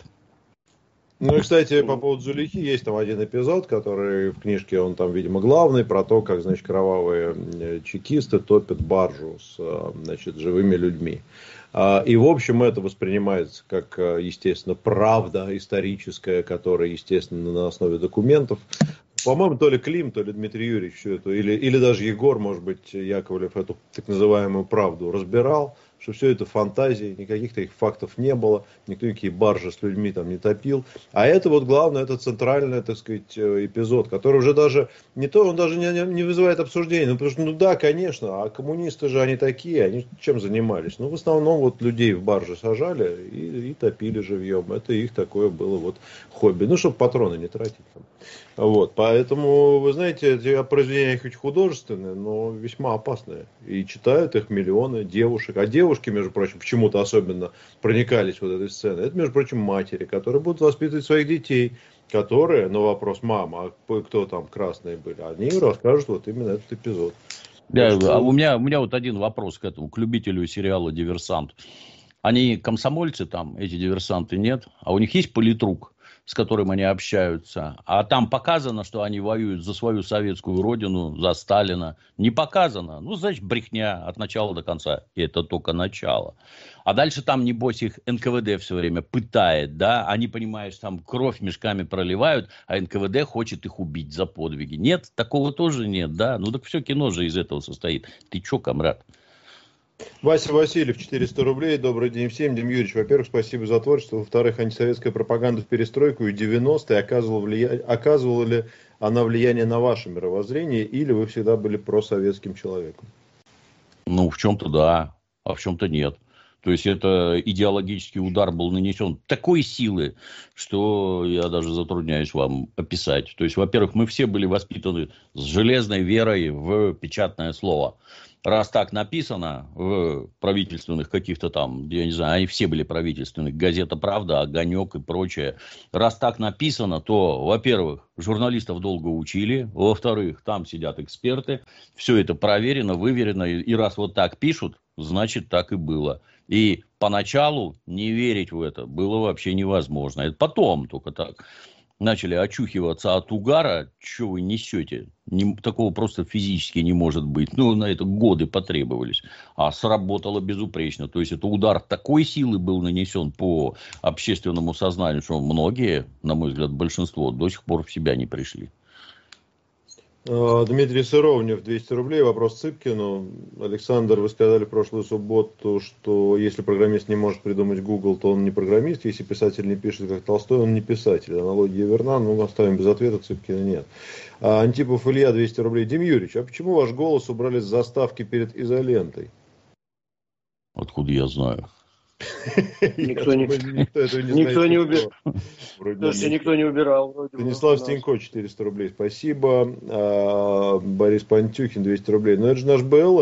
Ну и, кстати, по поводу Зулейхи, есть там один эпизод, который в книжке, он там, видимо, главный, про то, как, значит, кровавые чекисты топят баржу с, значит, живыми людьми. И, в общем, это воспринимается как, естественно, правда историческая, которая, естественно, на основе документов. По-моему, то ли Клим, то ли Дмитрий Юрьевич все это, или даже Егор, может быть, Яковлев, эту так называемую правду разбирал, что все это фантазии, никаких таких фактов не было, никто никакие баржи с людьми там не топил. А это вот главное, это центральный, так сказать, эпизод, который уже даже, не то, он даже не вызывает обсуждения, ну потому что, ну да, конечно, а коммунисты же они такие, они чем занимались? Ну в основном вот людей в баржи сажали и топили живьем, это их такое было вот хобби, ну чтобы патроны не тратить там. Вот, поэтому, вы знаете, эти произведения хоть художественные, но весьма опасные. И читают их миллионы девушек. А девушки, между прочим, почему-то особенно проникались вот этой сценой. Это, между прочим, матери, которые будут воспитывать своих детей, которые, на вопрос мама, а кто там красные были, они расскажут вот именно этот эпизод. Да, что... а у меня вот один вопрос к этому, к любителю сериала «Диверсант». Они комсомольцы там, эти диверсанты, нет? А у них есть политрук, с которым они общаются? А там показано, что они воюют за свою советскую родину, за Сталина? Не показано. Ну, значит, брехня от начала до конца. И это только начало. А дальше там, небось, их НКВД все время пытает, да? Они, понимаешь, там кровь мешками проливают, а НКВД хочет их убить за подвиги. Нет, такого тоже нет, да? Ну, так все кино же из этого состоит. Ты че, комрад? Вася Васильев, 400 рублей. Добрый день всем. Дим Юрьевич, во-первых, спасибо за творчество. Во-вторых, антисоветская пропаганда в перестройку и 90-е оказывала ли она влияние на ваше мировоззрение, или вы всегда были просоветским человеком? Ну, в чем-то да, а в чем-то нет. То есть, это идеологический удар был нанесен такой силы, что я даже затрудняюсь вам описать. То есть, во-первых, мы все были воспитаны с железной верой в печатное слово. Раз так написано в правительственных каких-то там, я не знаю, они все были правительственных, газета «Правда», «Огонек» и прочее. Раз так написано, то, во-первых, журналистов долго учили, во-вторых, там сидят эксперты, все это проверено, выверено, и раз вот так пишут, значит, так и было. И поначалу не верить в это было вообще невозможно. Это потом только так начали очухиваться от угара, что вы несете. Такого просто физически не может быть. Ну, на это годы потребовались. А сработало безупречно. То есть, это удар такой силы был нанесен по общественному сознанию, что многие, на мой взгляд, большинство, до сих пор в себя не пришли. Дмитрий Сыровнев, 200 рублей. Вопрос Цыпкину. Александр, вы сказали в прошлую субботу, что если программист не может придумать Google, то он не программист. Если писатель не пишет, как Толстой, он не писатель. Аналогия верна, но мы оставим без ответа, Цыпкина нет. Антипов Илья, 200 рублей. Дим Юрьевич, а почему ваш голос убрали с заставки перед изолентой? Откуда я знаю? Никто не убирал. Никто не убирал. Станислав Стенько, 400 рублей. Спасибо. Борис Пантюхин, 200 рублей. Но это же наш БЛМ.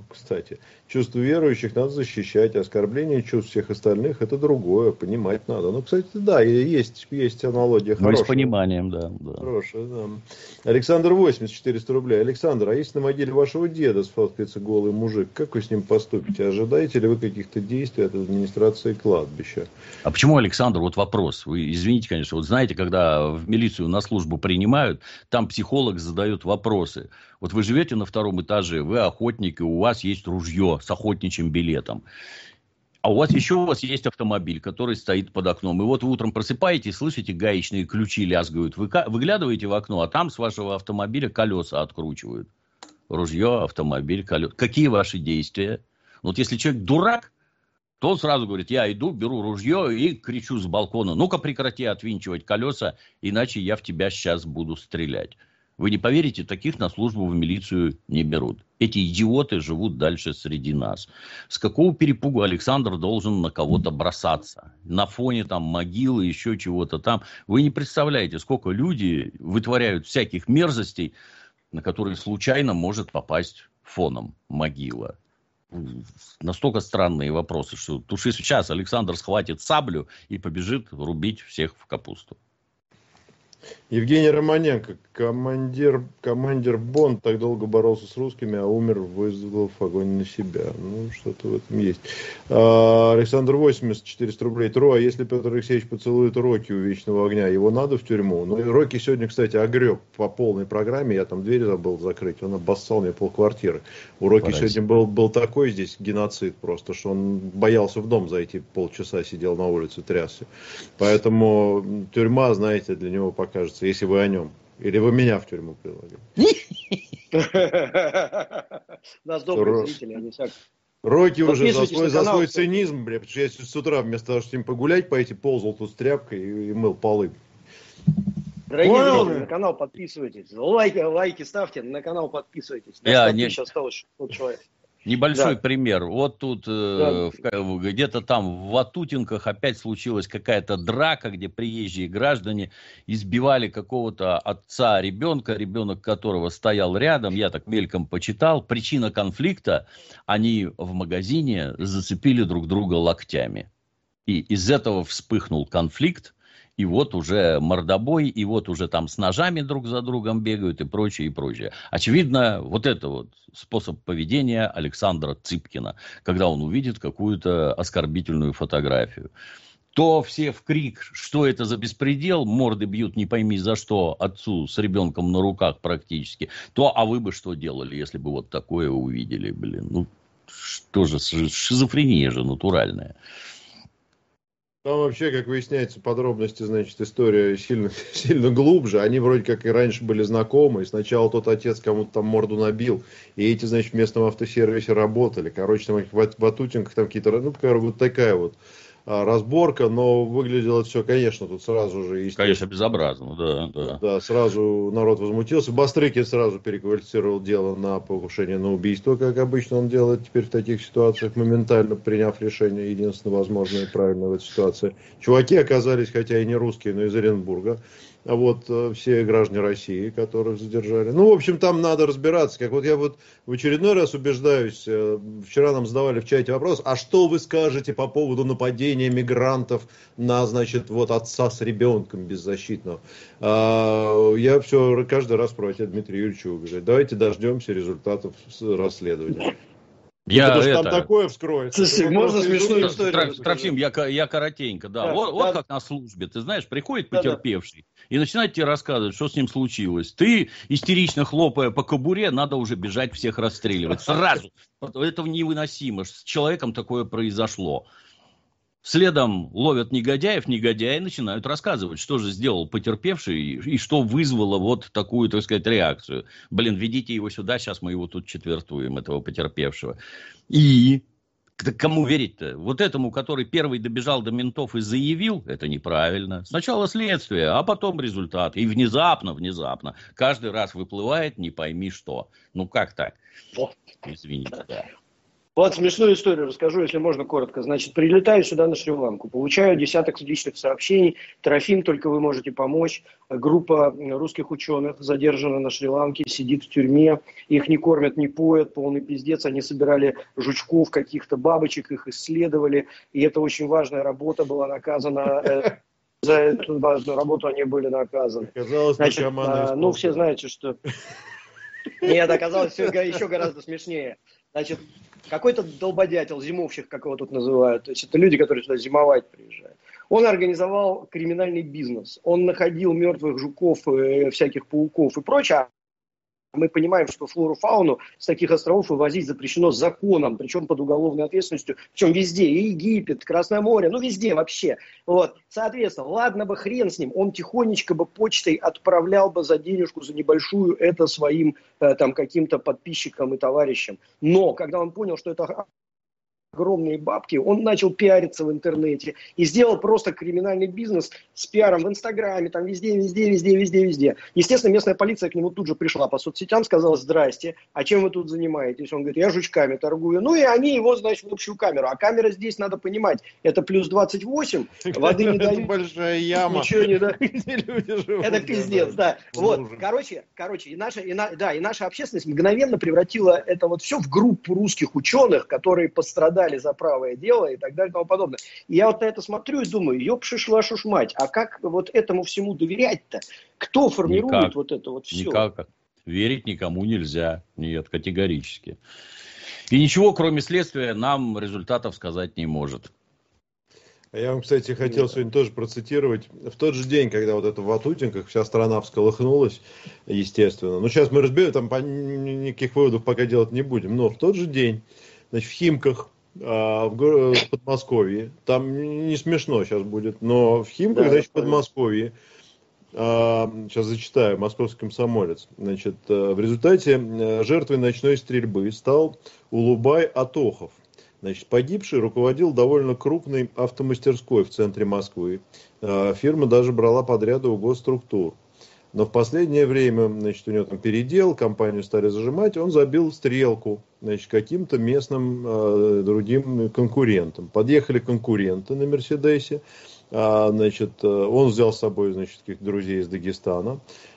Кстати, чувства верующих надо защищать, оскорбление чувств всех остальных это другое, понимать надо. Ну, кстати, да, есть аналогия хорошая. Ну, с пониманием, да. Хорошая, да. Александр 80, 400 рублей. Александр, а если на могиле вашего деда сфоткается голый мужик, как вы с ним поступите? Ожидаете ли вы каких-то действий от администрации кладбища? А почему, Александр, вот вопрос. Вы извините, конечно, вот знаете, когда в милицию на службу принимают, там психолог задает вопросы. Вот вы живете на 2-м этаже, вы охотник, и у вас есть ружье с охотничьим билетом. А у вас есть автомобиль, который стоит под окном. И вот вы утром просыпаетесь, слышите, гаечные ключи лязгают. Вы выглядываете в окно, а там с вашего автомобиля колеса откручивают. Ружье, автомобиль, колеса. Какие ваши действия? Вот если человек дурак, то он сразу говорит, я иду, беру ружье и кричу с балкона, ну-ка прекрати отвинчивать колеса, иначе я в тебя сейчас буду стрелять. Вы не поверите, таких на службу в милицию не берут. Эти идиоты живут дальше среди нас. С какого перепугу Александр должен на кого-то бросаться? На фоне там могилы, еще чего-то там. Вы не представляете, сколько люди вытворяют всяких мерзостей, на которые случайно может попасть фоном могила. Настолько странные вопросы, что туши сейчас Александр схватит саблю и побежит рубить всех в капусту. Евгений Романенко, командир Бонд, так долго боролся с русскими, а умер, вызвав огонь на себя. Ну, что-то в этом есть. Александр 80, 400 рублей. Тро, а если Петр Алексеевич поцелует Рокки у Вечного огня, его надо в тюрьму? Ну, и Рокки сегодня, кстати, огреб по полной программе. Я там дверь забыл закрыть. Он обоссал мне полквартиры. У Рокки сегодня был такой здесь геноцид просто, что он боялся в дом зайти, полчаса сидел на улице, трясся. Поэтому тюрьма, знаете, для него покажется, если вы о нем. Или вы меня в тюрьму прилагаете? Нас добрые зрители, они всяк. Рокки уже за свой цинизм, потому что я с утра вместо того, чтобы с ним погулять, пойти ползал тут с тряпкой и мыл полы. Дорогие зрители, на канал подписывайтесь. Лайки ставьте, на канал подписывайтесь. Сейчас стало 600 человек. Небольшой пример. Вот тут где-то там в Ватутинках опять случилась какая-то драка, где приезжие граждане избивали какого-то отца ребенка, ребенок которого стоял рядом. Я так мельком почитал. Причина конфликта: они в магазине зацепили друг друга локтями. И из этого вспыхнул конфликт. И вот уже мордобой, и вот уже там с ножами друг за другом бегают и прочее, и прочее. Очевидно, вот это вот способ поведения Александра Цыпкина, когда он увидит какую-то оскорбительную фотографию. То все в крик, что это за беспредел, морды бьют не пойми за что отцу с ребенком на руках практически, то а вы бы что делали, если бы вот такое увидели, блин. Ну, что же, шизофрения же натуральная. Там вообще, как выясняется, подробности, значит, история сильно глубже. Они вроде как и раньше были знакомы. И сначала тот отец кому-то там морду набил. И эти, значит, в местном автосервисе работали. Короче, там в Ватутинках там какие-то, ну, вот такая вот разборка. Но выглядело все, конечно, тут сразу же... Конечно, безобразно, да. Да, сразу народ возмутился. Бастрыкин сразу переквалифицировал дело на покушение на убийство, как обычно он делает теперь в таких ситуациях, моментально приняв решение, единственное возможное и правильное в этой ситуации. Чуваки оказались, хотя и не русские, но из Оренбурга. А вот все граждане России, которых задержали. Ну, в общем, там надо разбираться. Как вот я вот в очередной раз убеждаюсь, вчера нам задавали в чате вопрос, а что вы скажете по поводу нападения мигрантов на, значит, вот отца с ребенком беззащитного? Я все каждый раз про это Дмитрию Юрьевичу говорю. Давайте дождемся результатов расследования. Потому что там такое вскроется. Слушай, можно смешную историю? Трофим, я коротенько, да. Вот как на службе, ты знаешь, приходит потерпевший и начинает тебе рассказывать, что с ним случилось. Ты, истерично хлопая по кобуре, надо уже бежать всех расстреливать. Сразу. Это невыносимо. С человеком такое произошло. Следом ловят негодяев, негодяи начинают рассказывать, что же сделал потерпевший и что вызвало вот такую, так сказать, реакцию. Блин, ведите его сюда, сейчас мы его тут четвертуем, этого потерпевшего. И кому верить-то? Вот этому, который первый добежал до ментов и заявил, это неправильно. Сначала следствие, а потом результат. И внезапно, каждый раз выплывает не пойми что. Ну как так? Извините, да. Вот смешную историю расскажу, если можно коротко. Значит, прилетаю сюда на Шри-Ланку, получаю десяток личных сообщений. Трофим, только вы можете помочь. Группа русских ученых задержана на Шри-Ланке, сидит в тюрьме. Их не кормят, не поят, полный пиздец. Они собирали жучков, каких-то бабочек, их исследовали. И это очень важная работа, была наказана. За эту важную работу они были наказаны. Значит, ну, все знаете, что... Нет, оказалось все еще гораздо смешнее. Значит, какой-то долбодятел, зимовщик, как его тут называют, то есть это люди, которые сюда зимовать приезжают. Он организовал криминальный бизнес. Он находил мертвых жуков, всяких пауков и прочее. Мы понимаем, что флору-фауну с таких островов вывозить запрещено законом, причем под уголовной ответственностью, причем везде, и Египет, Красное море, ну везде вообще. Вот. Соответственно, ладно бы хрен с ним, он тихонечко бы почтой отправлял бы за денежку, за небольшую, это своим там каким-то подписчикам и товарищам. Но когда он понял, что это огромные бабки, он начал пиариться в интернете и сделал просто криминальный бизнес с пиаром в Инстаграме, там везде. Естественно, местная полиция к нему тут же пришла по соцсетям, сказала: здрасте, а чем вы тут занимаетесь? Он говорит: я жучками торгую. Ну и они его, значит, в общую камеру. А камера здесь, надо понимать, это плюс 28, воды не дают. Это большая яма. Ничего не дают. Это пиздец, да. Вот, короче, и наша общественность мгновенно превратила это вот все в группу русских ученых, которые пострадали за правое дело и так далее и тому подобное. И я вот на это смотрю и думаю: ёпшиш вашу ж мать, а как вот этому всему доверять-то? Кто формирует никак, вот это вот все? Никак. Верить никому нельзя. Нет, категорически. И ничего, кроме следствия, нам результатов сказать не может. Я вам, кстати, хотел сегодня тоже процитировать. В тот же день, когда вот это в Ватутинках вся страна всколыхнулась, естественно. Ну, сейчас мы разберем, там никаких выводов пока делать не будем. Но в тот же день, значит, в Химках, в Подмосковье, там не смешно сейчас будет, но в Химках, значит, в Подмосковье, сейчас зачитаю, московский комсомолец, значит, в результате жертвой ночной стрельбы стал Улубай Атохов. Значит, погибший руководил довольно крупной автомастерской в центре Москвы. Фирма даже брала подряды у госструктур. Но в последнее время, значит, у него там передел, компанию стали зажимать, он забил стрелку, значит, каким-то местным другим конкурентам. Подъехали конкуренты на Мерседесе, значит, он взял с собой, значит, каких-то друзей из Дагестана.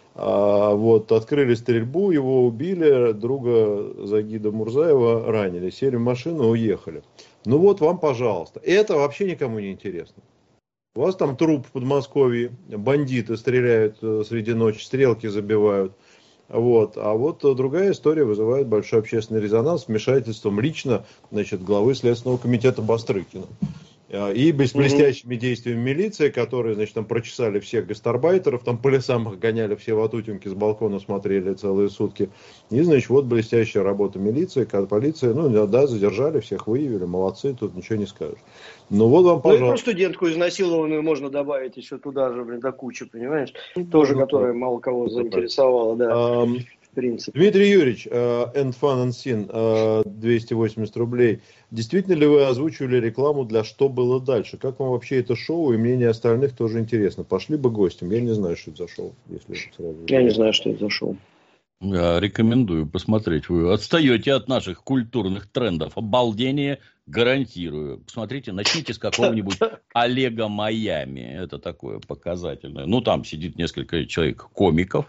Вот, открыли стрельбу, его убили, друга Загида Мурзаева ранили, сели в машину, уехали. Ну вот вам, пожалуйста. Это вообще никому не интересно. У вас там труп в Подмосковье, бандиты стреляют среди ночи, стрелки забивают. Вот. А вот другая история вызывает большой общественный резонанс вмешательством лично, значит, главы Следственного комитета Бастрыкина. И блестящими действиями милиции, которые, значит, там прочесали всех гастарбайтеров, там по лесам их гоняли, все ватутинки с балкона смотрели целые сутки. И, значит, вот блестящая работа милиции, полиция, ну, да, задержали, всех выявили, молодцы, тут ничего не скажешь. Ну, вот вам, пожалуйста. Ну, и про студентку изнасилованную можно добавить еще туда же, блин, до кучи, понимаешь? Тоже, которая мало кого заинтересовала, да. Дмитрий Юрьевич, End Fun and Sin, 280 рублей. Действительно ли вы озвучивали рекламу для «Что было дальше»? Как вам вообще это шоу, и мнение остальных тоже интересно. Пошли бы гостем. Я не знаю, что это за шоу. Если сразу... Я не знаю, что это за шоу. Я рекомендую посмотреть. Вы отстаете от наших культурных трендов. Обалдение гарантирую. Посмотрите, начните с какого-нибудь Олега Майами. Это такое показательное. Ну, там сидит несколько человек комиков,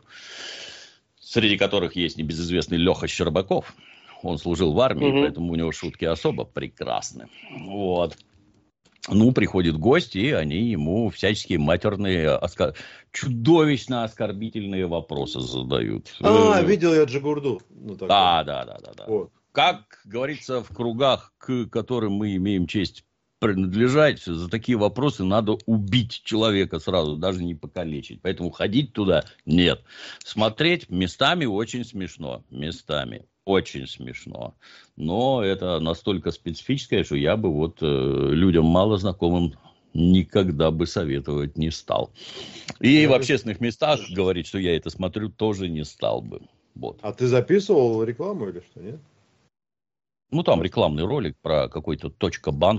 среди которых есть небезызвестный Леха Щербаков. Он служил в армии, поэтому у него шутки особо прекрасны. Вот. Ну, приходит гость, и они ему всяческие матерные, чудовищно оскорбительные вопросы задают. Видел я Джигурду. Ну, да. Вот. Как говорится, в кругах, к которым мы имеем честь принадлежать, за такие вопросы надо убить человека сразу, даже не покалечить. Поэтому ходить туда нет. Смотреть местами очень смешно. Местами очень смешно. Но это настолько специфическое, что я бы вот людям мало знакомым никогда бы советовать не стал. И в общественных местах говорить, что я это смотрю, тоже не стал бы. Вот. А ты записывал рекламу или что, нет? Ну, там рекламный ролик про какой-то .банк.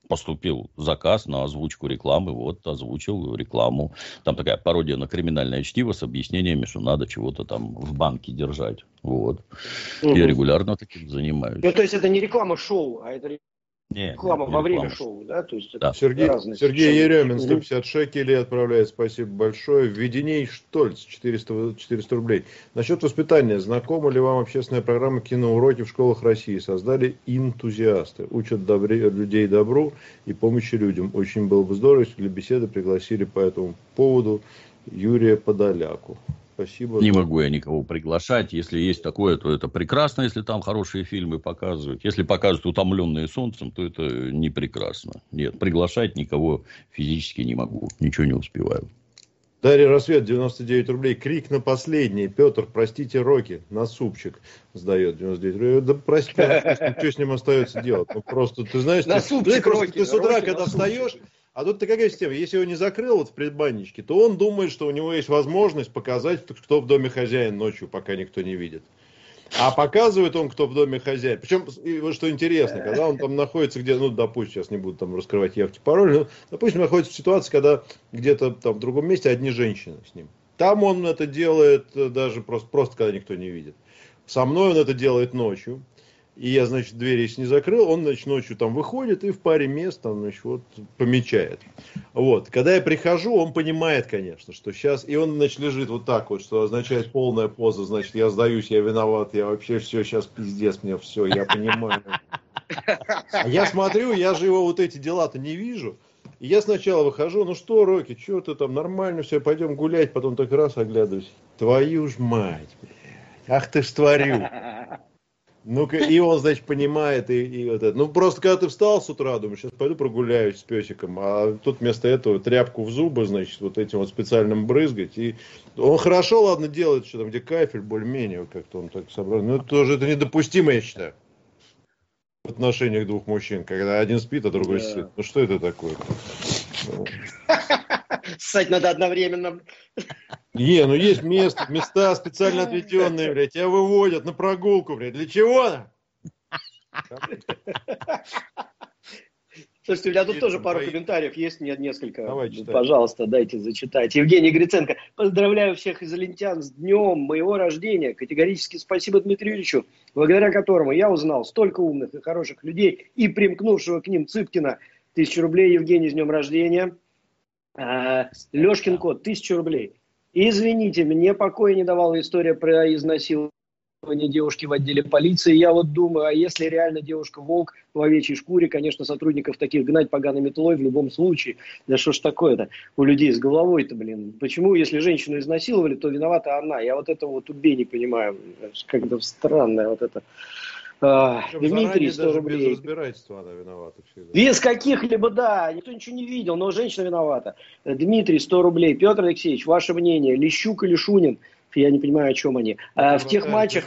поступил заказ на озвучку рекламы, вот озвучил рекламу. Там такая пародия на криминальное чтиво с объяснениями, что надо чего-то там в банке держать. Вот. Я регулярно таким занимаюсь. Ну, то есть это не реклама шоу, а это реклама во время реклама. шоу, да? То есть Да. это Сергей Еремин, 150 шекелей отправляет, спасибо большое. Введеней Штольц, 400 рублей. Насчет воспитания. Знакома ли вам общественная программа «Киноуроки» в школах России? Создали энтузиасты. Учат людей добру и помощи людям. Очень было бы здорово, если для беседы пригласили по этому поводу Юрия Подоляку. Спасибо. Не могу я никого приглашать. Если есть такое, то это прекрасно, если там хорошие фильмы показывают. Если показывают «Утомленные солнцем», то это не прекрасно. Нет, приглашать никого физически не могу. Ничего не успеваю. Дарья Рассвет, 99 рублей. Крик на последний. Петр, простите, Рокки, на супчик сдает 99 рублей. Да прости, что с ним остается делать? Ну, просто, ты знаешь, ты с утра, когда встаешь, а тут такая система, если его не закрыл вот в предбанничке, то он думает, что у него есть возможность показать, кто в доме хозяин ночью, пока никто не видит. А показывает он, кто в доме хозяин. Причем, вот что интересно, когда он там находится где, ну, допустим, сейчас не буду там раскрывать явки, пароли, но, допустим, находится в ситуации, когда где-то там в другом месте одни женщины с ним. Там он это делает даже просто когда никто не видит. Со мной он это делает ночью. И я, значит, дверь если не закрыл, он, значит, ночью там выходит и в паре мест там, значит, вот помечает. Вот. Когда я прихожу, он понимает, конечно, что сейчас... И он, значит, лежит вот так вот, что означает полная поза, значит, я сдаюсь, я виноват, я вообще все, сейчас пиздец мне все, я понимаю. А я смотрю, я же его вот эти дела-то не вижу. И я сначала выхожу, ну что, Рокки, что ты там, нормально все, пойдем гулять, потом так раз оглядываюсь. Твою ж мать, блядь, ах ты ж тварю. Ну-ка, и он, значит, понимает, и вот это. Ну, просто когда ты встал с утра, думаешь, сейчас пойду прогуляюсь с песиком, а тут вместо этого тряпку в зубы, значит, вот этим вот специальным брызгать. И он хорошо, ладно, делает, что там, где кафель, более-менее, как-то он так собрал. Но это тоже это недопустимо, я считаю, в отношениях двух мужчин, когда один спит, а другой сыт. Ну, что это такое? Ссать надо одновременно. Не, ну есть места специально отведенные, блядь, тебя выводят на прогулку, блядь. Для чего? Слушайте, у меня тут тоже пару комментариев есть, несколько. Давай, читай. Пожалуйста, дайте зачитать. Евгений Гриценко. Поздравляю всех изолентян с днем моего рождения. Категорически спасибо Дмитрию Юрьевичу, благодаря которому я узнал столько умных и хороших людей и примкнувшего к ним Цыпкина. 1000 рублей, Евгений, с днем рождения. Лешкин кот, 1000 рублей. Извините, мне покоя не давала история про изнасилование девушки в отделе полиции. Я вот думаю, а если реально девушка-волк в овечьей шкуре, конечно, сотрудников таких гнать поганой метлой в любом случае. Да что ж такое-то у людей с головой-то, блин. Почему, если женщину изнасиловали, то виновата она? Я вот этого вот убей не понимаю. Как-то странное вот это. Дмитрий, 100 рублей. Без разбирательства она виновата. Всегда. Без каких-либо, да, никто ничего не видел, но женщина виновата. Дмитрий, 100 рублей. Петр Алексеевич, ваше мнение, Лещук или Шунин? Я не понимаю, о чем они. В тех матчах,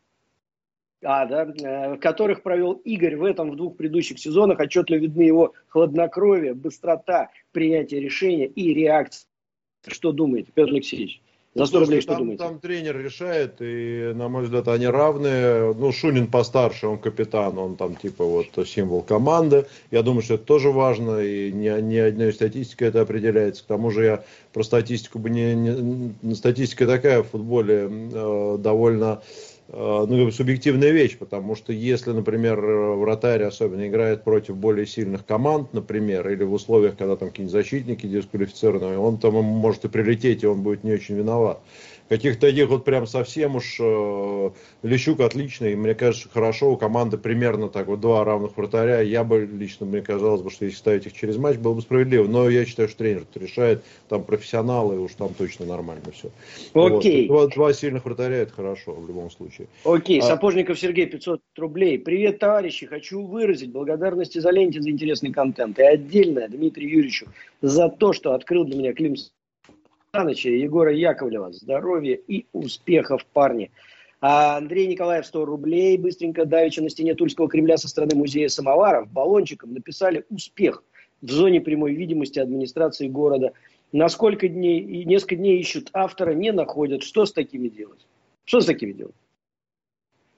в которых провел Игорь в двух предыдущих сезонах, отчетливо видны его хладнокровие, быстрота, принятие решения и реакция. Что думаете, Петр Алексеевич? За 100 рублей что думаете? Там тренер решает, и, на мой взгляд, они равные. Ну, Шунин постарше, он капитан, он там типа вот символ команды. Я думаю, что это тоже важно, и не одной статистикой это определяется. К тому же я про статистику бы статистика такая в футболе довольно субъективная вещь, потому что если, например, вратарь особенно играет против более сильных команд, например, или в условиях, когда там какие-нибудь защитники дисквалифицированные, он там может и прилететь, и он будет не очень виноват. Каких-то таких вот прям совсем уж Лещук отличный, мне кажется, хорошо, у команды примерно так вот два равных вратаря, я бы лично, мне казалось бы, что если ставить их через матч, было бы справедливо, но я считаю, что тренер решает, там профессионалы, уж там точно нормально все. Окей. Вот. Два сильных вратаря, это хорошо в любом случае. Окей, Сапожников Сергей, 500 рублей. Привет, товарищи, хочу выразить благодарность изоленте за интересный контент и отдельно Дмитрию Юрьевичу за то, что открыл для меня Клим Саныча и Егора Яковлева. Здоровья и успехов, парни. Андрей Николаев, 100 рублей. Быстренько давеча на стене Тульского Кремля со стороны музея самоваров баллончиком написали «Успех» в зоне прямой видимости администрации города. На сколько дней, и несколько дней ищут автора, не находят. Что с такими делать? Что с такими делать?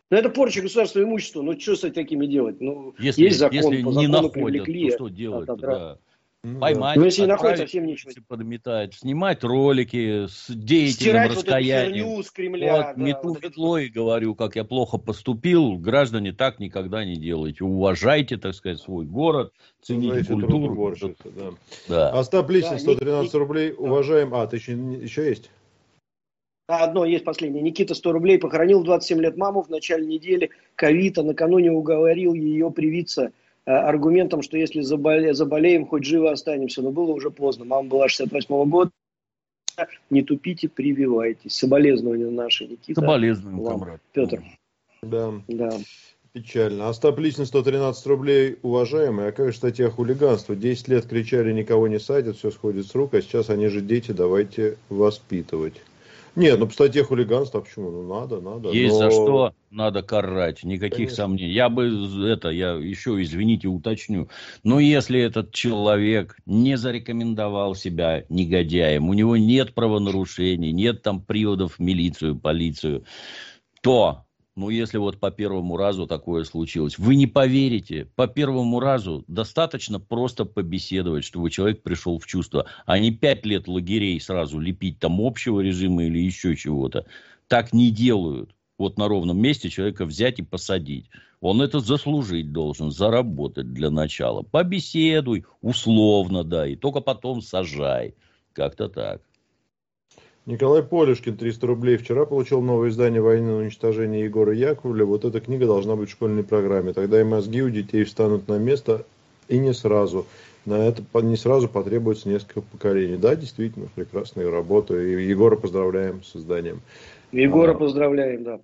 Ну, это порча государственного имущества. Ну, что с такими делать? Ну, если, есть закон, если по не закону находят, привлекли. то что делать? Да. Ну, Поймать, Ну, если не находят, отправить, совсем нечего. подметать, снимать ролики с деятельным Стирать вот эту раскаянием. херню с Кремля. Вот, мету метло и говорю, как я плохо поступил. Граждане, так никогда не делайте. Уважайте, так сказать, свой город, цените культуру. Да. Да. Остап Личный, 113 рублей. Уважаем. Ты еще есть? Одно есть последнее. Никита 100 рублей. Похоронил 27 лет маму в начале недели. Ковид, а накануне уговорил ее привиться аргументом, что если заболеем, хоть живы останемся. Но было уже поздно. Мама была 68-го года. Не тупите, прививайтесь. Соболезнования наши, Никита. Соболезнуем, комрад. Петр. Да. Да. Печально. Остап Личный, 113 рублей. Уважаемые, а как же статья хулиганства? 10 лет кричали, никого не садят, все сходит с рук, а сейчас они же дети, давайте воспитывать. Нет, по статье хулиганства, почему? Надо. Есть за что надо карать, никаких Конечно. сомнений. Я еще, извините, уточню. Но если этот человек не зарекомендовал себя негодяем, у него нет правонарушений, нет там приводов в милицию, полицию, то, если вот по первому разу такое случилось, вы не поверите, по первому разу достаточно просто побеседовать, чтобы человек пришел в чувство, а не 5 лет лагерей сразу лепить там общего режима или еще чего-то. Так не делают. Вот на ровном месте человека взять и посадить. Он это заслужить должен, заработать для начала. Побеседуй, условно, да, и только потом сажай. Как-то так. Николай Полюшкин, 300 рублей. Вчера получил новое издание «Война на уничтожение» Егора Яковлева. Вот эта книга должна быть в школьной программе. Тогда и мозги у детей встанут на место, и не сразу. На это не сразу потребуется несколько поколений. Да, действительно, прекрасная работа. И Егора поздравляем с изданием. Егора поздравляем, да.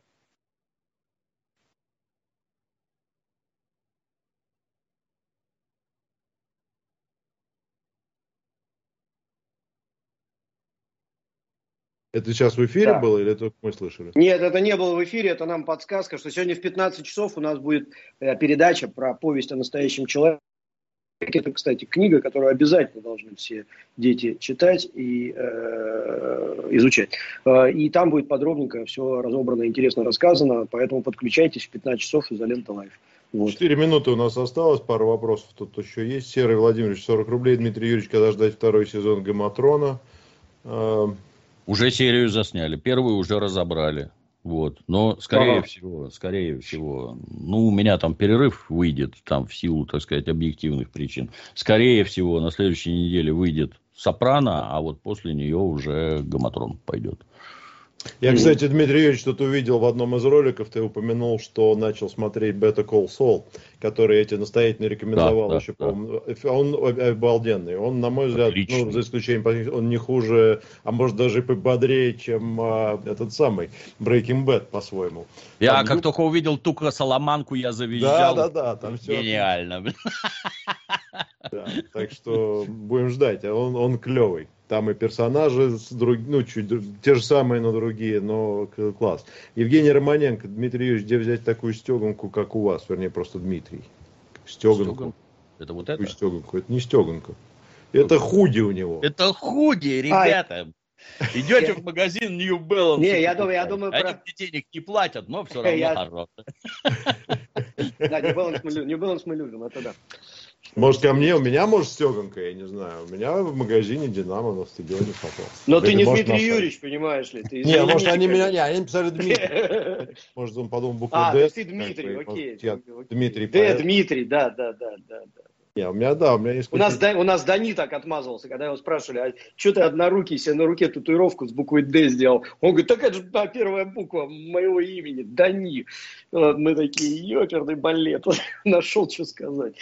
Это сейчас в эфире было или только мы слышали? Нет, это не было в эфире, это нам подсказка, что сегодня в 15 часов у нас будет передача про повесть о настоящем человеке. Это, кстати, книга, которую обязательно должны все дети читать и изучать. И там будет подробненько все разобрано, интересно рассказано, поэтому подключайтесь в 15 часов «Изолента Лайв». Вот. 4 минуты у нас осталось, пару вопросов тут еще есть. Серый Владимирович, 40 рублей. Дмитрий Юрьевич, когда ждать второй сезон «Гаматрона»? Уже серию засняли, первую уже разобрали. Вот. Но, скорее всего, у меня там перерыв выйдет, там в силу, так сказать, объективных причин. Скорее всего, на следующей неделе выйдет «Сопрано», а вот после нее уже «Гаматрон» пойдет. Я, кстати, Дмитрий Юрьевич, тут увидел в одном из роликов, ты упомянул, что начал смотреть Better Call Saul, который я тебе настоятельно рекомендовал еще, по-моему. Он обалденный. Он, на мой взгляд, за исключением, он не хуже, а может даже и пободрее, чем этот самый Breaking Bad, по-своему. Я как только увидел Тука Саламанку, я завизжал. Да, там все гениально. Да, так что будем ждать. Он клевый. Там и персонажи, те же самые, но другие, но класс. Евгений Романенко, Дмитрий Юрьевич, где взять такую стеганку, как у вас? Вернее, просто Дмитрий. Стеганку. Это вот это? Стеганку. Это не стеганка. Это худи у него. Это худи, ребята. Идете в магазин New Balance. Не, я думаю, они мне денег не платят, но все равно хорошо. Да, New Balance мы любим, это да. Может, ко мне, у меня, может, стеганка, я не знаю. У меня в магазине «Динамо» на стадионе попал. Но ты не Дмитрий Юрьевич, понимаешь ли? Не, может, они написали Дмитрий. Может, он подумал букву «Д». Ты Дмитрий, окей. Дмитрий. Дмитрий, да. Не, у меня несколько... У нас Дани так отмазывался, когда его спрашивали, а что ты однорукий себе на руке татуировку с буквой «Д» сделал? Он говорит, так это же первая буква моего имени, Дани. Вот мы такие, ёперный балет, нашел, что сказать.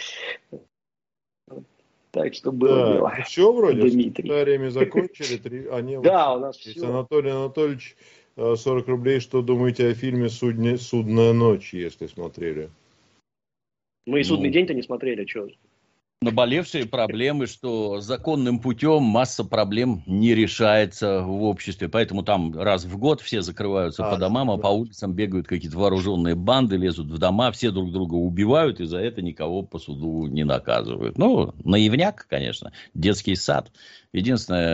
Так что было дело. Все вроде, Дмитрий. с комментариями закончили. Да, у нас все. Анатолий Анатольевич, 40 рублей. Что думаете о фильме «Судная ночь», если смотрели? Мы и «Судный день»-то не смотрели, что? Наболевшие проблемы, что законным путем масса проблем не решается в обществе. Поэтому там раз в год все закрываются по домам, а по улицам бегают какие-то вооруженные банды, лезут в дома, все друг друга убивают, и за это никого по суду не наказывают. Ну, наивняк, конечно, детский сад. Единственное,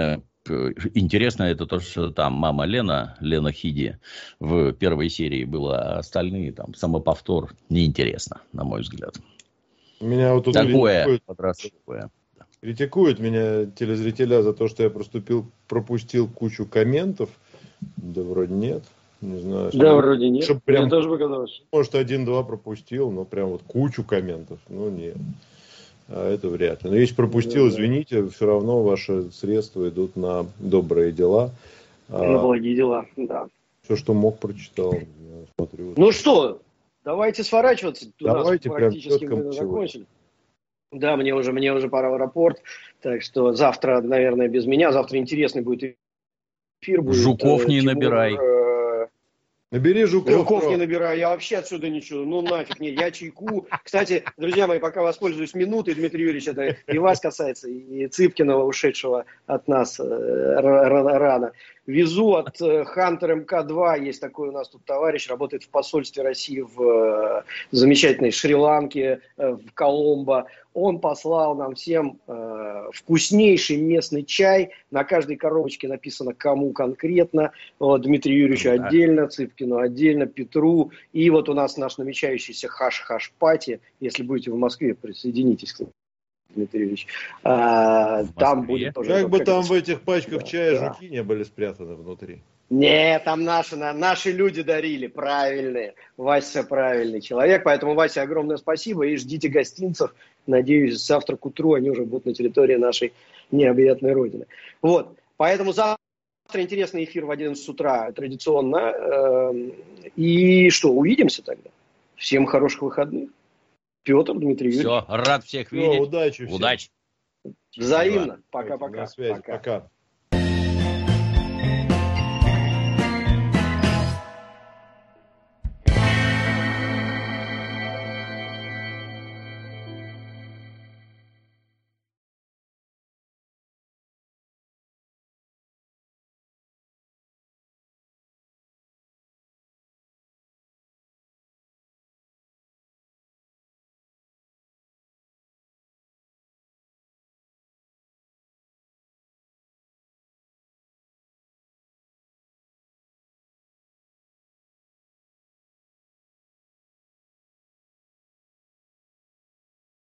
Интересно это то, что там мама Лена Хиди в первой серии была, а остальные там самоповтор неинтересно, на мой взгляд. Меня вот тут такое подростковое. Критикуют меня телезрителя за то, что я пропустил кучу комментов. Да вроде нет. Не знаю. Да, вроде нет. Прям, мне тоже показалось. Может, 1-2 пропустил, но прям вот кучу комментов. Ну, нет. А это вряд ли. Но если пропустил, извините, все равно ваши средства идут на добрые дела. На благие дела, да. Все, что мог, прочитал. Я смотрю. Ну что, давайте сворачиваться. Давайте, прям четко закончили. Да, мне уже пора в аэропорт. Так что завтра, наверное, без меня. Завтра интересный будет эфир. Жуков не набирай. Набери Жуков. Жуков не набираю, я вообще отсюда ничего. Ну нафиг, нет, я чайку. Кстати, друзья мои, пока воспользуюсь минутой, Дмитрий Юрьевич, это и вас касается, и Цыпкина, ушедшего от нас рано. Везу от Хантер МК-2, есть такой у нас тут товарищ, работает в посольстве России в замечательной Шри-Ланке, в Коломбо. Он послал нам всем вкуснейший местный чай. На каждой коробочке написано, кому конкретно. Вот, Дмитрию Юрьевичу отдельно, Цыпкину отдельно, Петру. И вот у нас наш намечающийся хаш-хаш-пати. Если будете в Москве, присоединитесь к нам. Дмитрий Юрьевич. Там будет тоже... Как бы там в этих пачках чая жуки не были спрятаны внутри. Нет, там наши люди дарили, правильные. Вася правильный человек, поэтому, Вася, огромное спасибо и ждите гостинцев. Надеюсь, завтра к утру они уже будут на территории нашей необъятной родины. Вот, поэтому завтра интересный эфир в 11 утра традиционно. И что, увидимся тогда? Всем хороших выходных. Петр, Дмитрий Юрьевич. Все, рад всех видеть. Удачи. Удачи. Взаимно. Пока-пока. На связи. Пока.